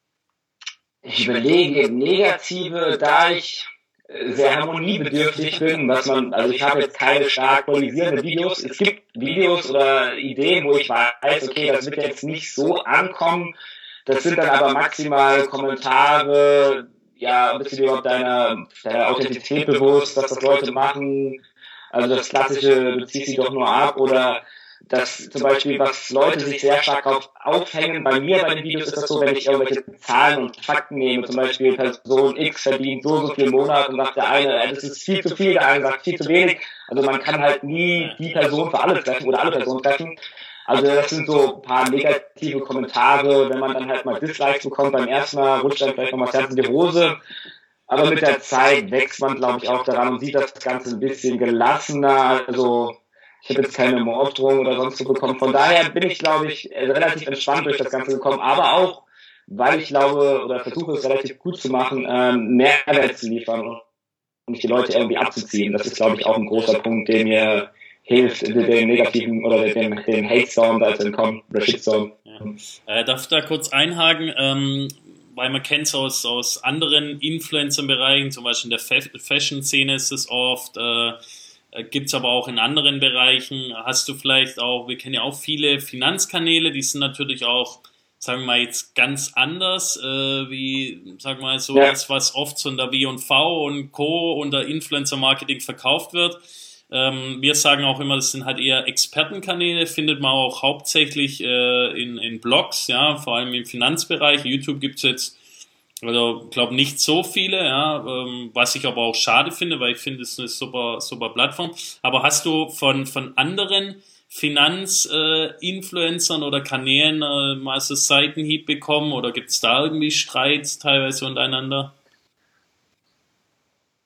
Ich überlege, Negative, da ich sehr harmoniebedürftig bin, was man, also ich habe jetzt keine stark polarisierenden Videos. Es gibt Videos oder Ideen, wo ich weiß, okay, das wird jetzt nicht so ankommen. Das sind dann aber maximal Kommentare, ja, bist du dir überhaupt deiner, deiner Authentizität bewusst, dass das Leute machen? Also das Klassische, du ziehst sie doch nur ab oder dass zum Beispiel, was Leute sich sehr stark auf aufhängen, bei mir bei den Videos ist das so, wenn ich irgendwelche Zahlen und Fakten nehme, zum Beispiel Person X verdient so so viel im Monat und sagt der eine, das ist viel zu viel, der eine sagt viel zu wenig. Also man kann halt nie die Person für alle treffen oder alle Personen treffen. Also das sind so ein paar negative Kommentare, wenn man dann halt mal Dislikes bekommt, beim ersten Mal rutscht dann vielleicht noch mal das Herz in die Hose. Aber mit der Zeit wächst man, glaube ich, auch daran und sieht das Ganze ein bisschen gelassener, also ich habe jetzt keine Morddrohung oder sonst so bekommen. Von daher bin ich, glaube ich, relativ entspannt durch das Ganze gekommen. Aber auch, weil ich glaube oder versuche es relativ gut zu machen, ähm, Mehrwert zu liefern und nicht die Leute irgendwie abzuziehen. Das ist, glaube ich, auch ein großer Punkt, der mir hilft, den negativen oder den, den Hate-Storm da zu entkommen oder Shitstorm. Ja. Äh, darf ich da kurz einhaken? Ähm, weil man kennt es aus, aus anderen Influencer-Bereichen, zum Beispiel in der Fa- Fashion-Szene ist es oft, äh, gibt es aber auch in anderen Bereichen. Hast du vielleicht auch, wir kennen ja auch viele Finanzkanäle, die sind natürlich auch, sagen wir mal, jetzt ganz anders, äh, wie, sagen wir mal, so ja. das, was oft so unter W und V und Co. unter Influencer-Marketing verkauft wird. Ähm, wir sagen auch immer, das sind halt eher Expertenkanäle, findet man auch hauptsächlich äh, in, in Blogs, ja, vor allem im Finanzbereich. YouTube gibt es jetzt, also ich glaube nicht so viele, ja, ähm, was ich aber auch schade finde, weil ich finde, es ist eine super, super Plattform. Aber hast du von, von anderen Finanzinfluencern äh, oder Kanälen äh, mal so Seitenhieb bekommen oder gibt es da irgendwie Streit teilweise untereinander?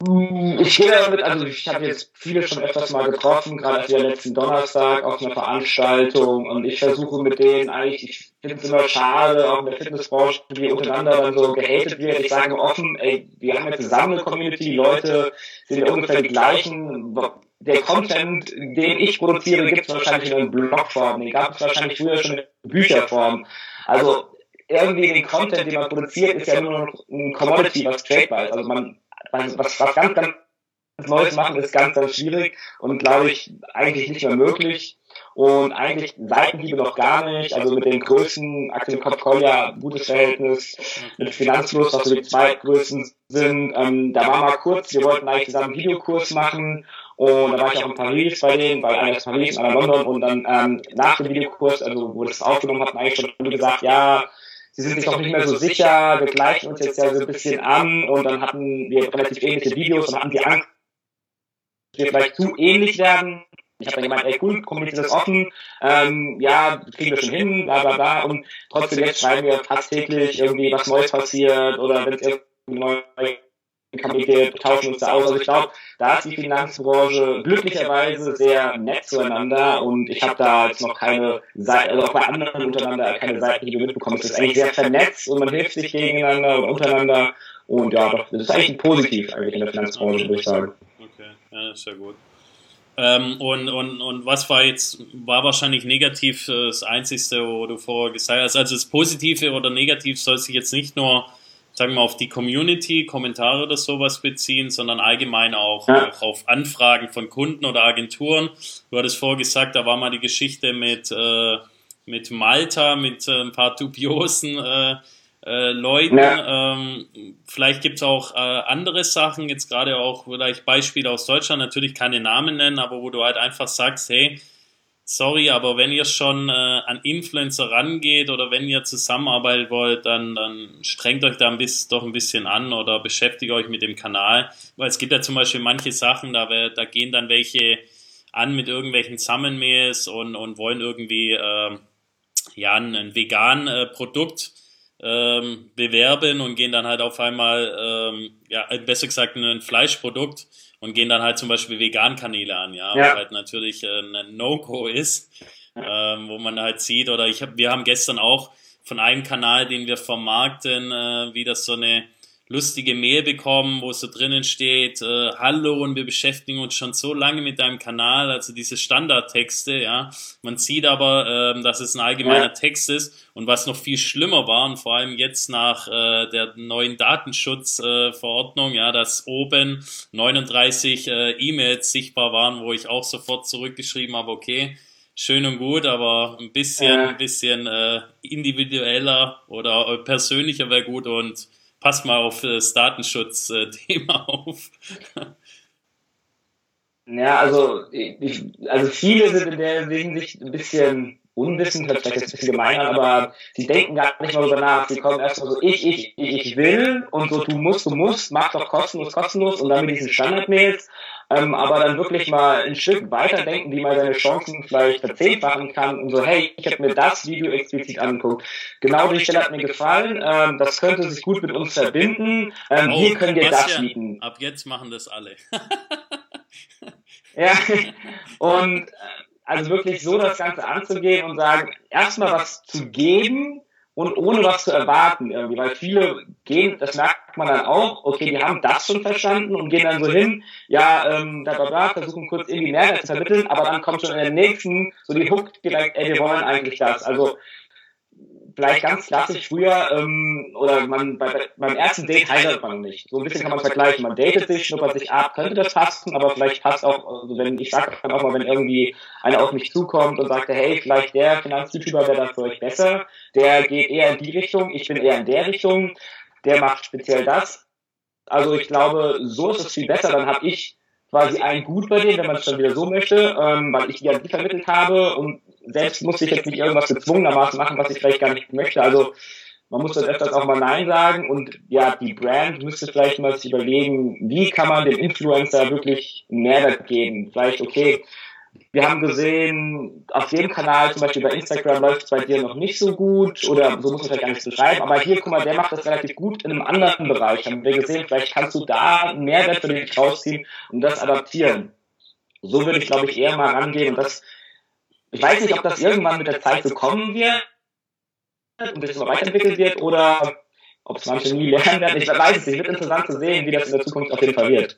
Ich gehe damit, also ich habe jetzt viele schon öfters mal getroffen, gerade wieder letzten Donnerstag auf einer Veranstaltung, und ich versuche mit denen eigentlich, ich finde es immer schade, auch in der Fitnessbranche, wie untereinander dann so gehatet wird. Ich sage offen, ey, wir haben jetzt zusammen eine Community, die Leute sind ja ungefähr die gleichen. Der Content, den ich produziere, gibt es wahrscheinlich in Blogform, den gab es wahrscheinlich früher schon in Bücherform. Also irgendwie den Content, den man produziert, ist ja nur noch ein Commodity, was tradebar ist. Also man was, was ganz, ganz Neues machen, ist ganz, ganz schwierig und, glaube ich, eigentlich nicht mehr möglich. Und eigentlich Seitenhiebe noch gar nicht. Also mit den Größen, Aktien Kopf Kolja, gutes Verhältnis, mit Finanzfluss, was so die zweitgrößten sind. Ähm, da war mal kurz, wir wollten eigentlich zusammen einen Videokurs machen, und da war ich auch in Paris bei denen, weil einer ist Paris, einer London, und dann ähm, nach dem Videokurs, also wo das aufgenommen hat, eigentlich schon gesagt, ja, sie sind sich doch nicht mehr so sicher, wir gleichen uns jetzt ja so ein bisschen an, und dann hatten wir relativ ähnliche Videos und hatten die Angst, dass wir vielleicht zu ähnlich werden. Ich habe dann gemeint, ey cool, kommuniziert das offen, ähm, ja, kriegen wir schon hin, bla bla bla, und trotzdem jetzt schreiben wir fast täglich irgendwie, was Neues passiert, oder wenn es irgendwie neu Kapitän, tauschen uns da aus. Also ich glaube, da ist die Finanzbranche glücklicherweise sehr nett zueinander, und ich habe da jetzt noch keine Seite, also auch bei anderen untereinander keine Seitenhiebe mitbekommen. Es ist eigentlich sehr vernetzt und man hilft sich gegeneinander und untereinander, und ja, doch, das ist eigentlich positiv eigentlich in der Finanzbranche, würde ich sagen. Okay, ja, das ist ja gut. Ähm, und, und, und was war jetzt, war wahrscheinlich negativ das Einzige, wo du vorher gesagt hast, also das Positive oder Negativ soll sich jetzt nicht nur, sagen wir, auf die Community, Kommentare oder sowas beziehen, sondern allgemein auch, ja. auch auf Anfragen von Kunden oder Agenturen. Du hattest vorher gesagt, da war mal die Geschichte mit, äh, mit Malta, mit äh, ein paar dubiosen äh, äh, Leuten. Ja. Ähm, vielleicht gibt es auch äh, andere Sachen, jetzt gerade auch vielleicht Beispiele aus Deutschland, natürlich keine Namen nennen, aber wo du halt einfach sagst, hey, sorry, aber wenn ihr schon äh, an Influencer rangeht oder wenn ihr zusammenarbeiten wollt, dann, dann strengt euch da ein bisschen, doch ein bisschen an oder beschäftigt euch mit dem Kanal. Weil es gibt ja zum Beispiel manche Sachen, da, da gehen dann welche an mit irgendwelchen Summonmails und, und wollen irgendwie äh, ja, ein, ein vegan äh, Produkt ähm, bewerben und gehen dann halt auf einmal, ähm, ja, besser gesagt ein Fleischprodukt, und gehen dann halt zum Beispiel Vegan-Kanäle an, ja, ja. Was halt natürlich äh, ein No-Go ist, ja. ähm, wo man halt sieht, oder ich hab, wir haben gestern auch von einem Kanal, den wir vermarkten, äh, wieder so eine lustige Mail bekommen, wo so drinnen steht, äh, hallo, und wir beschäftigen uns schon so lange mit deinem Kanal, also diese Standardtexte, ja, man sieht aber, ähm, dass es ein allgemeiner ja. Text ist, und was noch viel schlimmer war, und vor allem jetzt nach äh, der neuen Datenschutzverordnung, äh, ja, dass oben neununddreißig äh, E-Mails sichtbar waren, wo ich auch sofort zurückgeschrieben habe, okay, schön und gut, aber ein bisschen, ja. ein bisschen äh, individueller oder persönlicher wäre gut, und pass mal auf das Datenschutz-Thema auf. Ja, also, ich, also viele sind in der Hinsicht ein bisschen unwissend, hört vielleicht jetzt ein bisschen gemein an, aber sie denken gar nicht mal darüber nach. Sie kommen erstmal so, ich, ich, ich, ich will, und so, du musst, du musst, mach doch kostenlos, kostenlos, und dann mit diesen Standardmails, ähm, aber dann wirklich mal ein Stück weiterdenken, wie man seine Chancen vielleicht verzehnfachen kann, und so, hey, ich habe mir das Video explizit angeguckt. Genau die Stelle hat mir gefallen, ähm, das könnte sich gut mit uns verbinden, ähm, oh, hier können wir das bieten. Ab jetzt machen das alle. Ja, und also wirklich so das Ganze anzugehen und sagen, erstmal was zu geben und ohne was zu erwarten irgendwie, weil viele gehen, das merkt man dann auch, okay, die haben das schon verstanden und gehen dann so hin, ja, ähm, da, da, da, versuchen kurz irgendwie Mehrwert zu vermitteln, aber dann kommt schon in der nächsten so die Hook direkt, ey, wir wollen eigentlich das, also vielleicht ganz klassisch früher, ähm, oder man bei, beim ersten Date heiratet man nicht. So ein bisschen kann man es vergleichen. Man datet sich, schnuppert sich ab, könnte das passen, aber vielleicht passt auch, also wenn, ich sage dann auch mal, wenn irgendwie einer auf mich zukommt und sagt, hey, vielleicht der Finanz-YouTuber wäre das für euch besser, der geht eher in die Richtung, ich bin eher in der Richtung, der macht speziell das. Also ich glaube, so ist es viel besser, dann habe ich quasi ein Gut bei denen, wenn man es dann wieder so möchte, ähm, weil ich die an die vermittelt habe, und selbst muss ich jetzt nicht irgendwas gezwungenermaßen machen, was ich vielleicht gar nicht möchte. Also man muss dann öfters auch mal Nein sagen, und ja, die Brand müsste vielleicht mal sich überlegen, wie kann man dem Influencer wirklich einen Mehrwert geben. Vielleicht, okay, wir haben gesehen, auf dem Kanal, zum Beispiel bei Instagram, läuft es bei dir noch nicht so gut oder so muss man vielleicht gar nicht beschreiben, aber hier, guck mal, der macht das relativ gut in einem anderen Bereich. Haben wir gesehen, vielleicht kannst du da einen Mehrwert für dich rausziehen und das adaptieren. So würde ich, glaube ich, eher mal rangehen und das, ich weiß nicht, ob das irgendwann mit der Zeit so kommen wird und das immer weiterentwickelt wird oder ob es manche nie lernen werden. Ich weiß es nicht, wird interessant zu sehen, wie das in der Zukunft auf jeden Fall wird.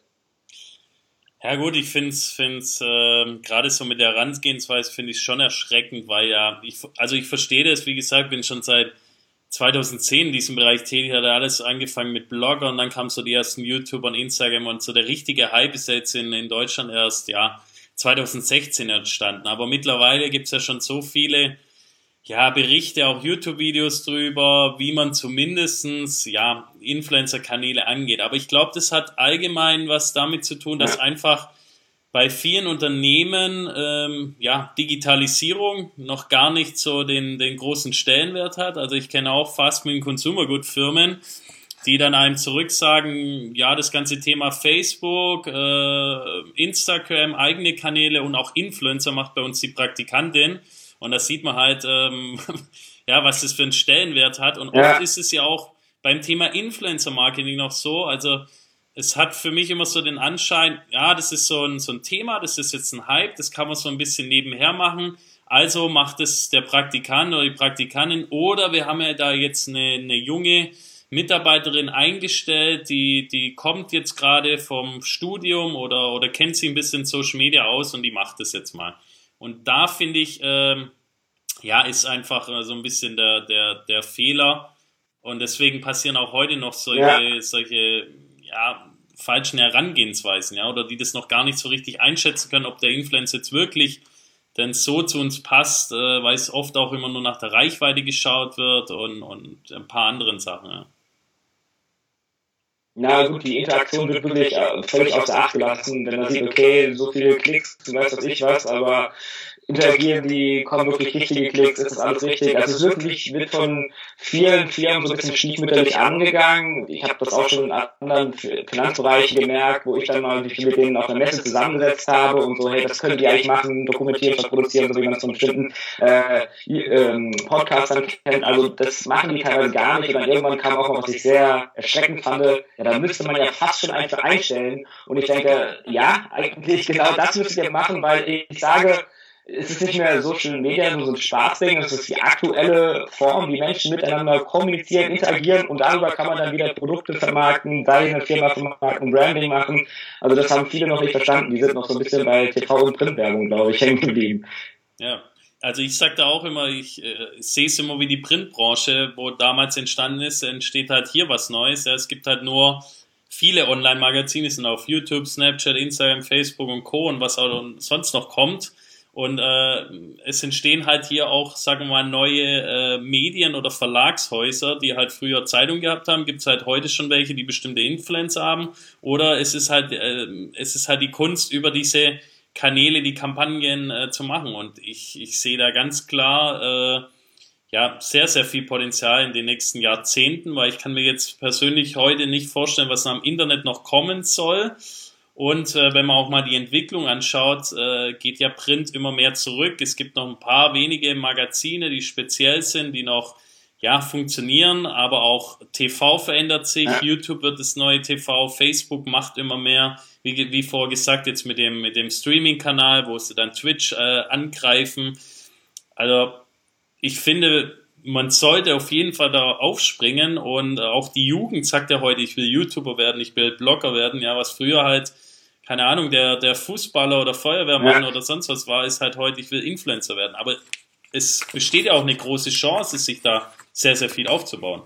Ja gut, ich finde es find's, äh, gerade so mit der Herangehensweise finde ich schon erschreckend, weil ja, ich, also ich verstehe das, wie gesagt, bin schon seit zweitausendzehn in diesem Bereich tätig, hat alles angefangen mit Blogger und dann kamen so die ersten YouTuber und Instagram und so der richtige Hype ist ja jetzt in, in Deutschland erst, ja, zweitausendsechzehn entstanden, aber mittlerweile gibt es ja schon so viele ja, Berichte, auch YouTube-Videos drüber, wie man zumindestens ja, Influencer-Kanäle angeht. Aber ich glaube, das hat allgemein was damit zu tun, dass einfach bei vielen Unternehmen ähm, ja, Digitalisierung noch gar nicht so den, den großen Stellenwert hat. Also ich kenne auch Fast Moving Consumer Good Firmen, die dann einem zurücksagen, ja, das ganze Thema Facebook, äh, Instagram, eigene Kanäle und auch Influencer macht bei uns die Praktikantin. Und da sieht man halt, ähm, ja, was das für einen Stellenwert hat. Und ja. Oft ist es ja auch beim Thema Influencer-Marketing noch so. Also es hat für mich immer so den Anschein, ja, das ist so ein, so ein Thema, das ist jetzt ein Hype, das kann man so ein bisschen nebenher machen. Also macht es der Praktikant oder die Praktikantin. Oder wir haben ja da jetzt eine, eine junge Mitarbeiterin eingestellt, die, die kommt jetzt gerade vom Studium oder, oder kennt sich ein bisschen Social Media aus und die macht das jetzt mal. Und da finde ich, ähm, ja, ist einfach äh, so ein bisschen der, der, der Fehler. Und deswegen passieren auch heute noch solche, ja. solche ja, falschen Herangehensweisen, ja, oder die das noch gar nicht so richtig einschätzen können, ob der Influencer jetzt wirklich denn so zu uns passt, äh, weil es oft auch immer nur nach der Reichweite geschaut wird und, und ein paar anderen Sachen, ja. Na gut, die Interaktion wird wirklich völlig außer Acht gelassen, wenn man sieht, okay, so viele Klicks, du weißt, was ich was, aber interagieren die, kommen wirklich richtige Klicks, ist das alles richtig? Also es ist wirklich, wird von vielen Firmen so ein bisschen stiefmütterlich angegangen. Ich habe das auch schon in anderen Finanzbereichen gemerkt, wo ich dann mal mich mit denen auf einer Messe zusammengesetzt habe und so, hey, das könnt ihr eigentlich machen, dokumentieren, produzieren, so wie man es von bestimmten äh, ähm, Podcastern kennt. Also das machen die teilweise gar nicht. Und dann irgendwann kam auch mal, was ich sehr erschreckend fand, ja, da müsste man ja fast schon einfach einstellen. Und ich denke, ja, eigentlich genau das müsst ihr machen, weil ich sage, es ist nicht mehr Social Media nur so ein Spaßding, es ist die aktuelle Form, wie Menschen miteinander kommunizieren, interagieren und darüber kann man dann wieder Produkte vermarkten, da eine Firma vermarkten, Branding machen. Also das haben viele noch nicht verstanden, die sind noch so ein bisschen bei T V und Printwerbung, glaube ich, hängen geblieben. Ja, also ich sage da auch immer, ich äh, sehe es immer wie die Printbranche, wo damals entstanden ist, entsteht halt hier was Neues. Ja, es gibt halt nur viele Online-Magazine, es sind auf YouTube, Snapchat, Instagram, Facebook und Co. und was auch sonst noch kommt. Und äh, es entstehen halt hier auch, sagen wir mal, neue äh, Medien oder Verlagshäuser, die halt früher Zeitung gehabt haben. Gibt es halt heute schon welche, die bestimmte Influencer haben. Oder es ist halt, äh, es ist halt die Kunst, über diese Kanäle die Kampagnen äh, zu machen. Und ich, ich sehe da ganz klar äh, ja sehr, sehr viel Potenzial in den nächsten Jahrzehnten, weil ich kann mir jetzt persönlich heute nicht vorstellen, was am Internet noch kommen soll. Und äh, wenn man auch mal die Entwicklung anschaut, äh, geht ja Print immer mehr zurück. Es gibt noch ein paar wenige Magazine, die speziell sind, die noch ja funktionieren, aber auch T V verändert sich, ja. YouTube wird das neue T V, Facebook macht immer mehr, wie, wie vorher gesagt, jetzt mit dem, mit dem Streaming-Kanal, wo sie dann Twitch äh, angreifen. Also ich finde, man sollte auf jeden Fall da aufspringen und auch die Jugend sagt ja heute, ich will YouTuber werden, ich will Blogger werden, ja, was früher halt, keine Ahnung, der, der Fußballer oder Feuerwehrmann ja. oder sonst was war, ist halt heute, ich will Influencer werden. Aber es besteht ja auch eine große Chance, sich da sehr, sehr viel aufzubauen.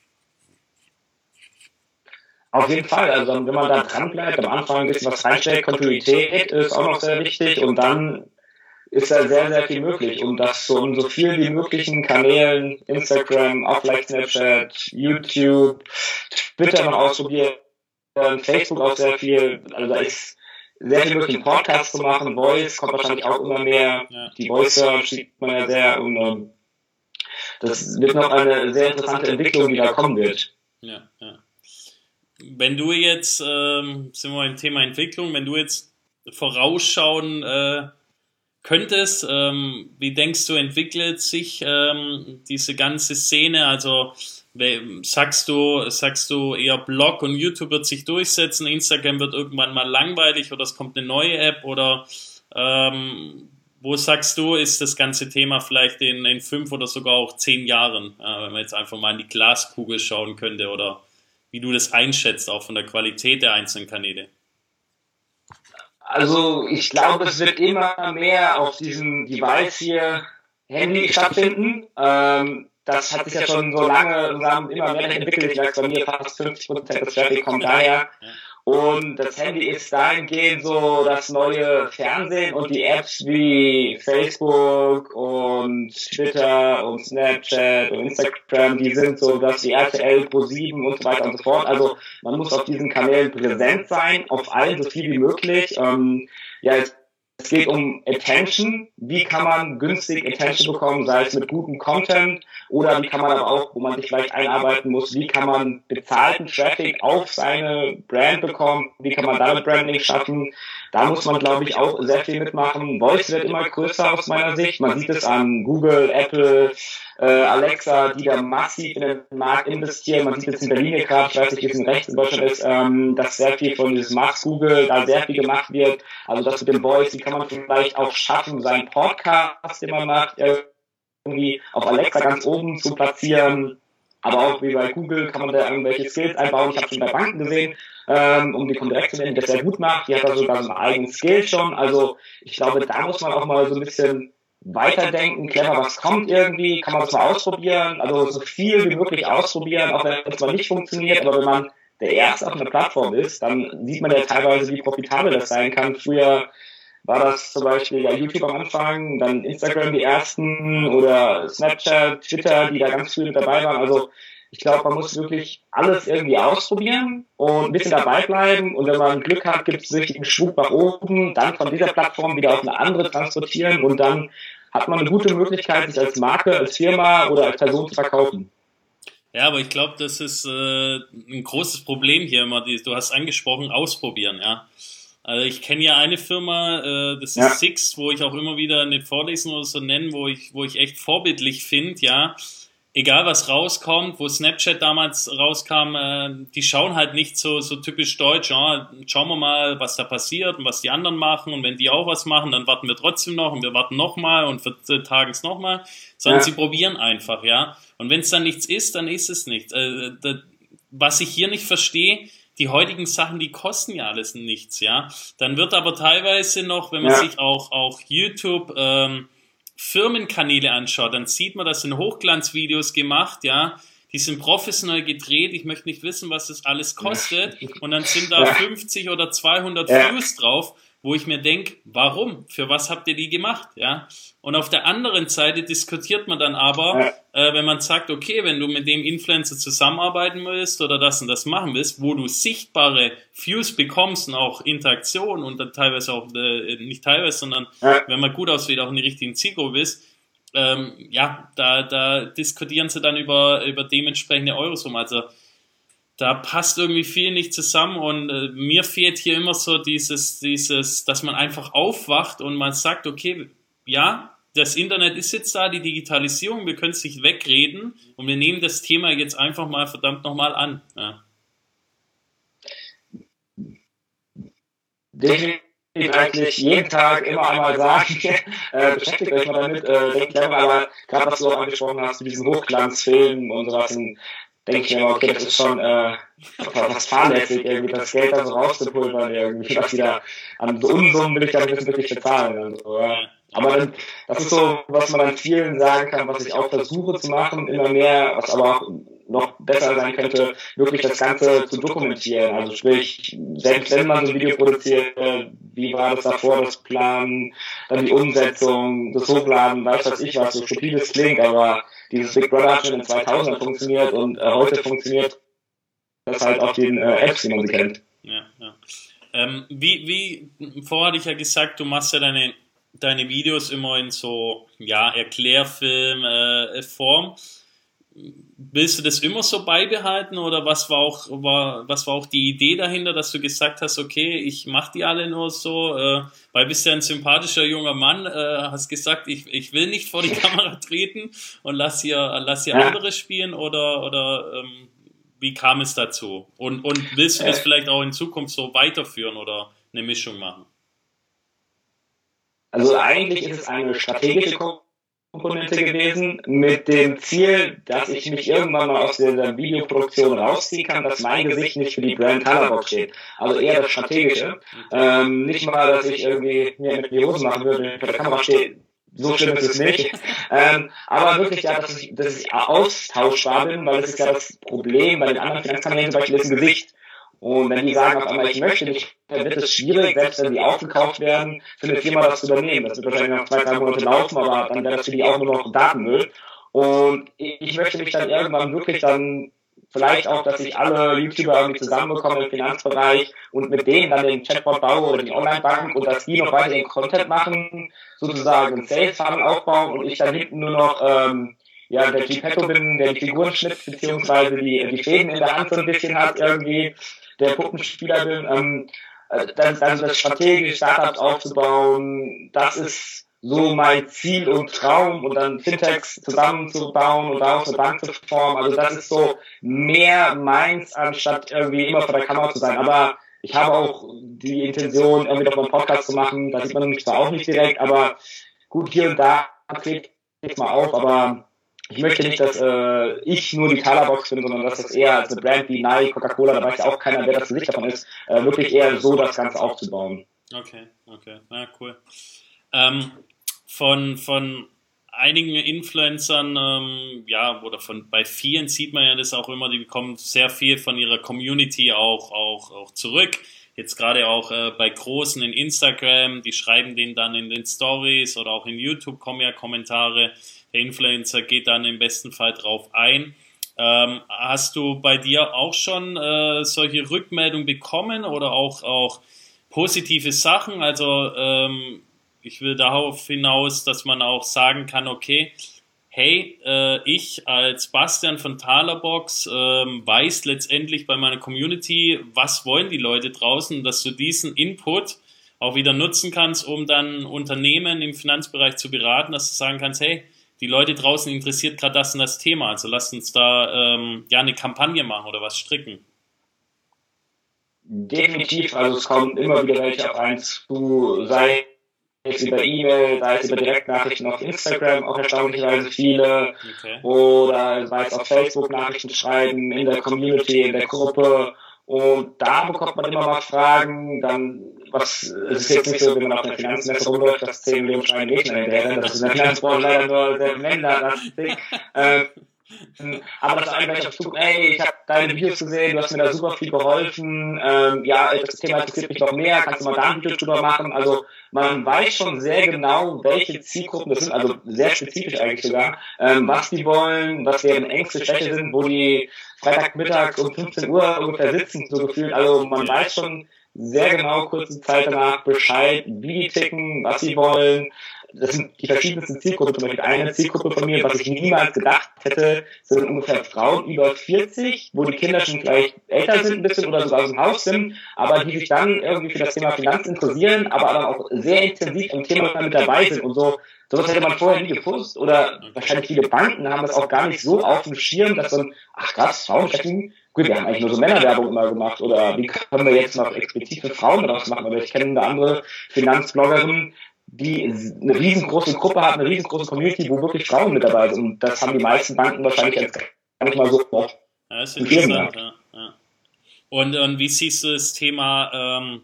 Auf jeden Fall, also wenn man da dran bleibt, am Anfang ein bisschen was reinsteckt, Kontinuität ist auch noch sehr wichtig und dann ist da sehr, sehr viel möglich, um das so um so viel wie möglichen Kanälen, Instagram, auch vielleicht Snapchat, YouTube, Twitter noch ausprobieren, Facebook auch sehr viel, also da ist sehr viel möglich, einen Podcast zu machen, Voice kommt wahrscheinlich auch immer mehr, ja. Die Voice Search sieht man ja sehr und um, das wird noch eine sehr interessante Entwicklung, die da kommen wird. Ja, ja. Wenn du jetzt, ähm, sind wir im Thema Entwicklung, wenn du jetzt vorausschauen, äh, könntest. Ähm, wie denkst du, entwickelt sich ähm, diese ganze Szene? Also sagst du, sagst du eher Blog und YouTube wird sich durchsetzen, Instagram wird irgendwann mal langweilig oder es kommt eine neue App oder ähm, wo sagst du, ist das ganze Thema vielleicht in, in fünf oder sogar auch zehn Jahren, äh, wenn man jetzt einfach mal in die Glaskugel schauen könnte oder wie du das einschätzt, auch von der Qualität der einzelnen Kanäle? Also ich glaube, es wird immer mehr auf diesem Device hier, Handy, stattfinden. Ähm, das hat sich ja schon so lange zusammen immer mehr entwickelt. Ich weiß, bei mir fast fünfzig Prozent des Traffic kommt daher. Und das Handy ist dahingehend so das neue Fernsehen und die Apps wie Facebook und Twitter und Snapchat und Instagram, die sind so das wie R T L, ProSieben und so weiter und so fort. Also man muss auf diesen Kanälen präsent sein, auf allen so viel wie möglich. Ähm, ja, es Es geht um Attention. Wie kann man günstig Attention bekommen, sei es mit gutem Content oder wie kann man aber auch, wo man sich vielleicht einarbeiten muss, wie kann man bezahlten Traffic auf seine Brand bekommen, wie kann man damit Branding schaffen. Da muss man, glaube ich, auch sehr viel mitmachen. Voice wird immer größer aus meiner Sicht. Man sieht es an Google, Apple, äh, Alexa, die da massiv in den Markt investieren. Man sieht es in Berlin gerade, ich weiß nicht, wie es in rechts in Deutschland ist, ähm, dass sehr viel von dieses Max Google da sehr viel gemacht wird. Also das mit dem Voice, wie kann man vielleicht auch schaffen, seinen Podcast, den man macht, irgendwie auf Alexa ganz oben zu platzieren. Aber auch wie bei Google kann man da irgendwelche Skills einbauen. Ich habe schon bei Banken gesehen, ähm, um die Comdirect zu nennen, die das sehr gut macht. Die hat da sogar so einen eigenen Skill schon. Also ich glaube, da muss man auch mal so ein bisschen weiterdenken, clever, was kommt irgendwie, kann man das mal ausprobieren. Also so viel wie möglich ausprobieren, auch wenn es mal nicht funktioniert. Aber wenn man der Erste auf einer Plattform ist, dann sieht man ja teilweise, wie profitabel das sein kann. Früher war das zum Beispiel ja YouTube am Anfang, dann Instagram die ersten oder Snapchat, Twitter, die da ganz früh mit dabei waren. Also ich glaube, man muss wirklich alles irgendwie ausprobieren und ein bisschen dabei bleiben. Und wenn man Glück hat, gibt es einen richtigen Schwung nach oben, dann von dieser Plattform wieder auf eine andere transportieren und dann hat man eine gute Möglichkeit, sich als Marke, als Firma oder als Person zu verkaufen. Ja, aber ich glaube, das ist äh, ein großes Problem hier immer. Die, du hast angesprochen, ausprobieren, ja. Also ich kenne ja eine Firma, äh, das ist ja. Sixt, wo ich auch immer wieder eine Vorlesung oder so nenne, wo ich, wo ich echt vorbildlich finde, ja. Egal was rauskommt, wo Snapchat damals rauskam, äh, die schauen halt nicht so, so typisch deutsch, ja. Schauen wir mal, was da passiert und was die anderen machen und wenn die auch was machen, dann warten wir trotzdem noch und wir warten nochmal und vertagen es nochmal, sondern ja. sie probieren einfach, ja. Und wenn es dann nichts ist, dann ist es nichts. Äh, da, was ich hier nicht verstehe, die heutigen Sachen, die kosten ja alles nichts, ja. Dann wird aber teilweise noch, wenn man ja. sich auch, auch YouTube ähm, Firmenkanäle anschaut, dann sieht man, das sind Hochglanzvideos gemacht, ja. Die sind professionell gedreht. Ich möchte nicht wissen, was das alles kostet. Und dann sind da ja. fünfzig oder zweihundert ja. Views drauf, wo ich mir denke, warum? Für was habt ihr die gemacht? Ja. Und auf der anderen Seite diskutiert man dann aber, ja. äh, wenn man sagt, okay, wenn du mit dem Influencer zusammenarbeiten willst oder das und das machen willst, wo du sichtbare Views bekommst und auch Interaktion und dann teilweise auch, äh, nicht teilweise, sondern ja. wenn man gut aussieht, auch in die richtigen Zielgruppe ist, ähm, ja, da, da diskutieren sie dann über, über dementsprechende Eurosummen. Also da passt irgendwie viel nicht zusammen und äh, mir fehlt hier immer so dieses, dieses, dass man einfach aufwacht und man sagt, okay, ja, das Internet ist jetzt da, die Digitalisierung, wir können es nicht wegreden und wir nehmen das Thema jetzt einfach mal verdammt nochmal an. Ja. Definitiv eigentlich jeden Tag immer einmal sagen, äh, beschäftigt euch mal damit, äh, denkt clever, aber gerade was du auch angesprochen hast, mit diesen Hochglanzfilmen und sowas, und denke ich mir immer, okay, das ist schon äh, fast fahrlässig, irgendwie das Geld da so rauszupulvern, irgendwie, was wieder an so Unsummen will ich da nicht wirklich bezahlen. Und so, ja. Aber dann, das ist so, was man dann vielen sagen kann, was ich auch versuche zu machen, immer mehr, was aber auch noch besser sein könnte, wirklich das Ganze zu dokumentieren. Also sprich, selbst wenn man so ein Video produziert, wie war das davor, das Planen, dann die Umsetzung, das Hochladen, weiß was ich was, so stupides klingt, aber dieses Big Brother hat schon in zweitausend funktioniert und äh, heute funktioniert das halt auf den äh, Apps, die man sie kennt. Ja, ja. Ähm, wie, wie, vorher hatte ich ja gesagt, du machst ja deine, deine Videos immer in so, ja, Erklärfilm, äh, Form. willst du das immer so beibehalten oder was war auch, war, was war auch die Idee dahinter, dass du gesagt hast, okay, ich mache die alle nur so, äh, weil du bist ja ein sympathischer junger Mann, äh, hast gesagt, ich, ich will nicht vor die Kamera treten und lass hier, lass hier Ja. andere spielen oder, oder ähm, wie kam es dazu? Und, und willst du das vielleicht auch in Zukunft so weiterführen oder eine Mischung machen? Also eigentlich ist es eine strategische Komponente gewesen, mit dem Ziel, dass ich mich irgendwann mal aus dieser Videoproduktion rausziehen kann, dass mein Gesicht nicht für die Brand Colorbox steht. Also eher das Strategische. Ähm, nicht mal, dass ich irgendwie mir mit die Hose machen würde, wenn ich vor der Kamera stehe. So schlimm ist es nicht. Ähm, aber wirklich ja, dass ich, dass ich austauschbar bin, weil das ist ja das Problem bei den anderen Finanzkanälen zum Beispiel ist ein Gesicht. Und wenn die sagen auf einmal, ich möchte nicht, dann wird es schwierig, selbst wenn die aufgekauft werden, für eine Firma das zu übernehmen. Das wird wahrscheinlich noch zwei, drei Monate laufen, aber dann wäre das für die auch nur noch Datenmüll. Und ich möchte mich dann irgendwann wirklich dann, vielleicht auch, dass ich alle YouTuber irgendwie zusammenbekomme im Finanzbereich und mit denen dann den Chatbot baue oder die Online-Bank und dass die noch weiter den Content machen, sozusagen einen Sales-Funnel aufbauen und ich dann hinten nur noch, ähm, ja, der Geppetto bin, der die Figuren schnitzt, beziehungsweise die, die Fäden in der Hand so ein bisschen hat irgendwie, der Puppenspieler bin, ähm, dann, dann das strategisch Startups aufzubauen, das ist so mein Ziel und Traum und dann Fintechs zusammenzubauen und daraus eine Bank zu formen. Also das ist so mehr meins, anstatt irgendwie immer vor der Kamera zu sein. Aber ich habe auch die Intention, irgendwie noch mal einen Podcast zu machen. Da sieht man mich zwar auch nicht direkt, aber gut, hier und da trete ich mal auf, aber ich möchte nicht, dass äh, ich nur die Colorbox bin, sondern dass das eher als eine Brand wie Nike, Coca-Cola, da weiß ja auch keiner, wer das Gesicht davon ist, äh, wirklich eher so das Ganze aufzubauen. Okay, okay, na cool. Ähm, von, von einigen Influencern, ähm, ja, oder von bei vielen sieht man ja das auch immer, die bekommen sehr viel von ihrer Community auch, auch, auch zurück. Jetzt gerade auch äh, bei Großen in Instagram, die schreiben denen dann in den Stories oder auch in YouTube kommen ja Kommentare. Der Influencer geht dann im besten Fall drauf ein. Ähm, hast du bei dir auch schon äh, solche Rückmeldungen bekommen oder auch, auch positive Sachen? Also ähm, ich will darauf hinaus, dass man auch sagen kann, okay, hey, äh, ich als Bastian von Talerbox äh, weiß letztendlich bei meiner Community, was wollen die Leute draußen, dass du diesen Input auch wieder nutzen kannst, um dann Unternehmen im Finanzbereich zu beraten, dass du sagen kannst, hey, die Leute draußen interessiert gerade das und das Thema, also lasst uns da ähm, ja eine Kampagne machen oder was stricken. Definitiv, also es kommen immer wieder welche auf eins zu, sei es über E-Mail, sei es über Direktnachrichten auf Instagram, auch erstaunlicherweise viele, okay. Oder sei es auf Facebook Nachrichten schreiben, in der Community, in der Gruppe. Und da bekommt man immer mal Fragen, dann, was, es ist jetzt nicht so, wenn man auf der Finanzmesse rumläuft, dass zehn Millionen Schweine Mädchen hinterher, das ist in der Finanzbranche leider nur sehr männerlastig. Ähm, aber das eine auf Zug, ey, ich habe deine Videos gesehen, du hast mir da super viel geholfen, ähm, ja, das Thema interessiert mich noch mehr, kannst du mal da ein Video drüber machen? Also man weiß schon sehr genau, welche Zielgruppen das sind, also sehr spezifisch eigentlich sogar, ähm, was die wollen, was deren Ängste, Schwäche sind, wo die Freitagmittags um fünfzehn Uhr ungefähr sitzen, so gefühlt. Also man weiß schon sehr genau kurze Zeit danach Bescheid, wie die ticken, was sie wollen. Das sind die verschiedensten Zielgruppen. Zum Beispiel eine Zielgruppe von mir, was ich niemals gedacht hätte, sind ungefähr Frauen über vierzig, wo die Kinder schon vielleicht älter sind ein bisschen oder sogar aus dem Haus sind, aber die sich dann irgendwie für das Thema Finanz interessieren, aber dann auch sehr intensiv im Thema mit dabei sind und so. Sowas hätte man vorher nie gewusst oder wahrscheinlich viele Banken haben das auch gar nicht so auf dem Schirm, dass dann, ach krass, Frauen stecken, gut, wir haben eigentlich nur so Männerwerbung immer gemacht oder wie können wir jetzt noch explizit für Frauen daraus machen, aber ich kenne eine andere Finanzbloggerin, die eine riesengroße Gruppe hat, eine riesengroße Community, wo wirklich Frauen mit dabei sind. Und das haben die meisten Banken wahrscheinlich jetzt gar nicht mal so oft. Ja, das ist interessant, ja. Ja. Und, und wie siehst du das Thema, ähm,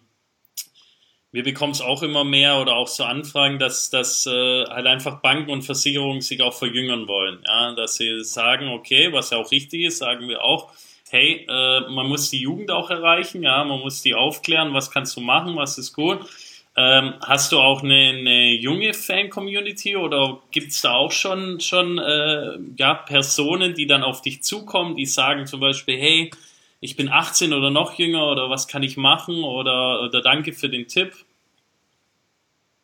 wir bekommen es auch immer mehr oder auch so Anfragen, dass, dass äh, halt einfach Banken und Versicherungen sich auch verjüngern wollen. Ja? Dass sie sagen, okay, was ja auch richtig ist, sagen wir auch, hey, äh, man muss die Jugend auch erreichen, ja, man muss die aufklären, was kannst du machen, was ist gut. Ähm, hast du auch eine, eine junge Fan-Community oder gibt es da auch schon, schon äh, ja, Personen, die dann auf dich zukommen, die sagen zum Beispiel, hey, ich bin achtzehn oder noch jünger oder was kann ich machen oder, oder danke für den Tipp?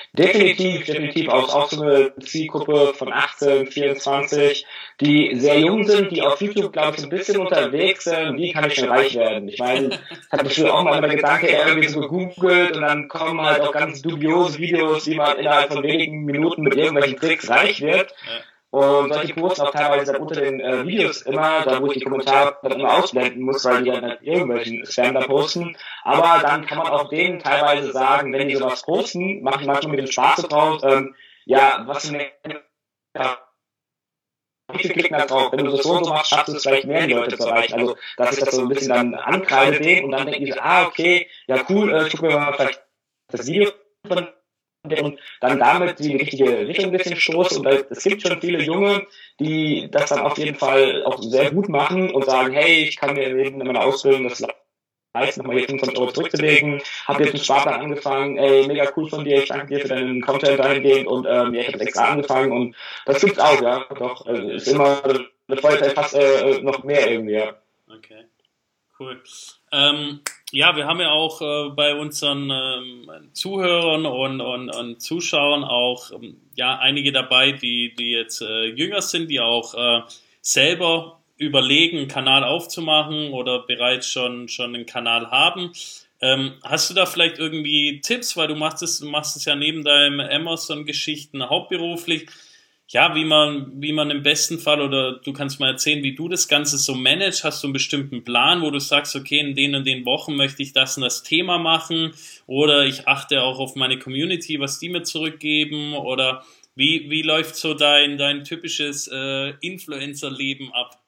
Definitiv, definitiv. Auch, auch so eine Zielgruppe von achtzehn, vierundzwanzig, die sehr jung sind, die auf YouTube, glaube ich, so ein bisschen unterwegs sind. Wie kann ich schon reich werden? Ich meine, ich hatte früher auch mal immer der Gedanke, irgendwie so gegoogelt und dann kommen halt auch ganz dubiose Videos, wie man innerhalb von wenigen Minuten mit irgendwelchen Tricks reich wird. Und solche posten auch teilweise dann unter den äh, Videos immer, da wo ich die Kommentare dann immer ausblenden muss, weil die dann halt irgendwelchen Spam da posten. Aber dann kann man auch denen teilweise sagen, wenn die sowas posten, mache ich manchmal mit dem Spaß drauf, ähm, ja, was für eine, ja, wie viel klicken da drauf? Wenn du das so und so machst, schaffst du es vielleicht mehr Leute zu erreichen. Also, dass ich das so ein bisschen dann ankreide denen und dann denken die so, ah, okay, ja cool, äh, guck mir mal vielleicht das Video von und dann damit die richtige Richtung ein bisschen stoßen. Und es gibt schon viele Junge, die das dann auf jeden Fall auch sehr gut machen und sagen, hey, ich kann mir in meiner Ausbildung das leisten, nochmal hier fünfhundert Euro zurückzulegen, habe jetzt einen Sparplan angefangen, ey, mega cool von dir, ich danke dir für deinen Content dahingehend und ähm, ja, ich habe extra angefangen und das gibt's auch, ja, doch, also, ist immer eine Freude, fast äh, noch mehr irgendwie, ja. Okay, cool. Ähm, ja, wir haben ja auch äh, bei unseren ähm, Zuhörern und, und, und Zuschauern auch ähm, ja einige dabei, die, die jetzt äh, jünger sind, die auch äh, selber überlegen, einen Kanal aufzumachen oder bereits schon, schon einen Kanal haben. Ähm, hast du da vielleicht irgendwie Tipps, weil du machst es, machst es ja neben deinem Amazon-Geschichten hauptberuflich, ja, wie man, wie man im besten Fall, oder du kannst mal erzählen, wie du das Ganze so managst. Hast du einen bestimmten Plan, wo du sagst, okay, in den und den Wochen möchte ich das und das Thema machen, oder ich achte auch auf meine Community, was die mir zurückgeben, oder wie, wie läuft so dein, dein typisches äh, Influencer-Leben ab?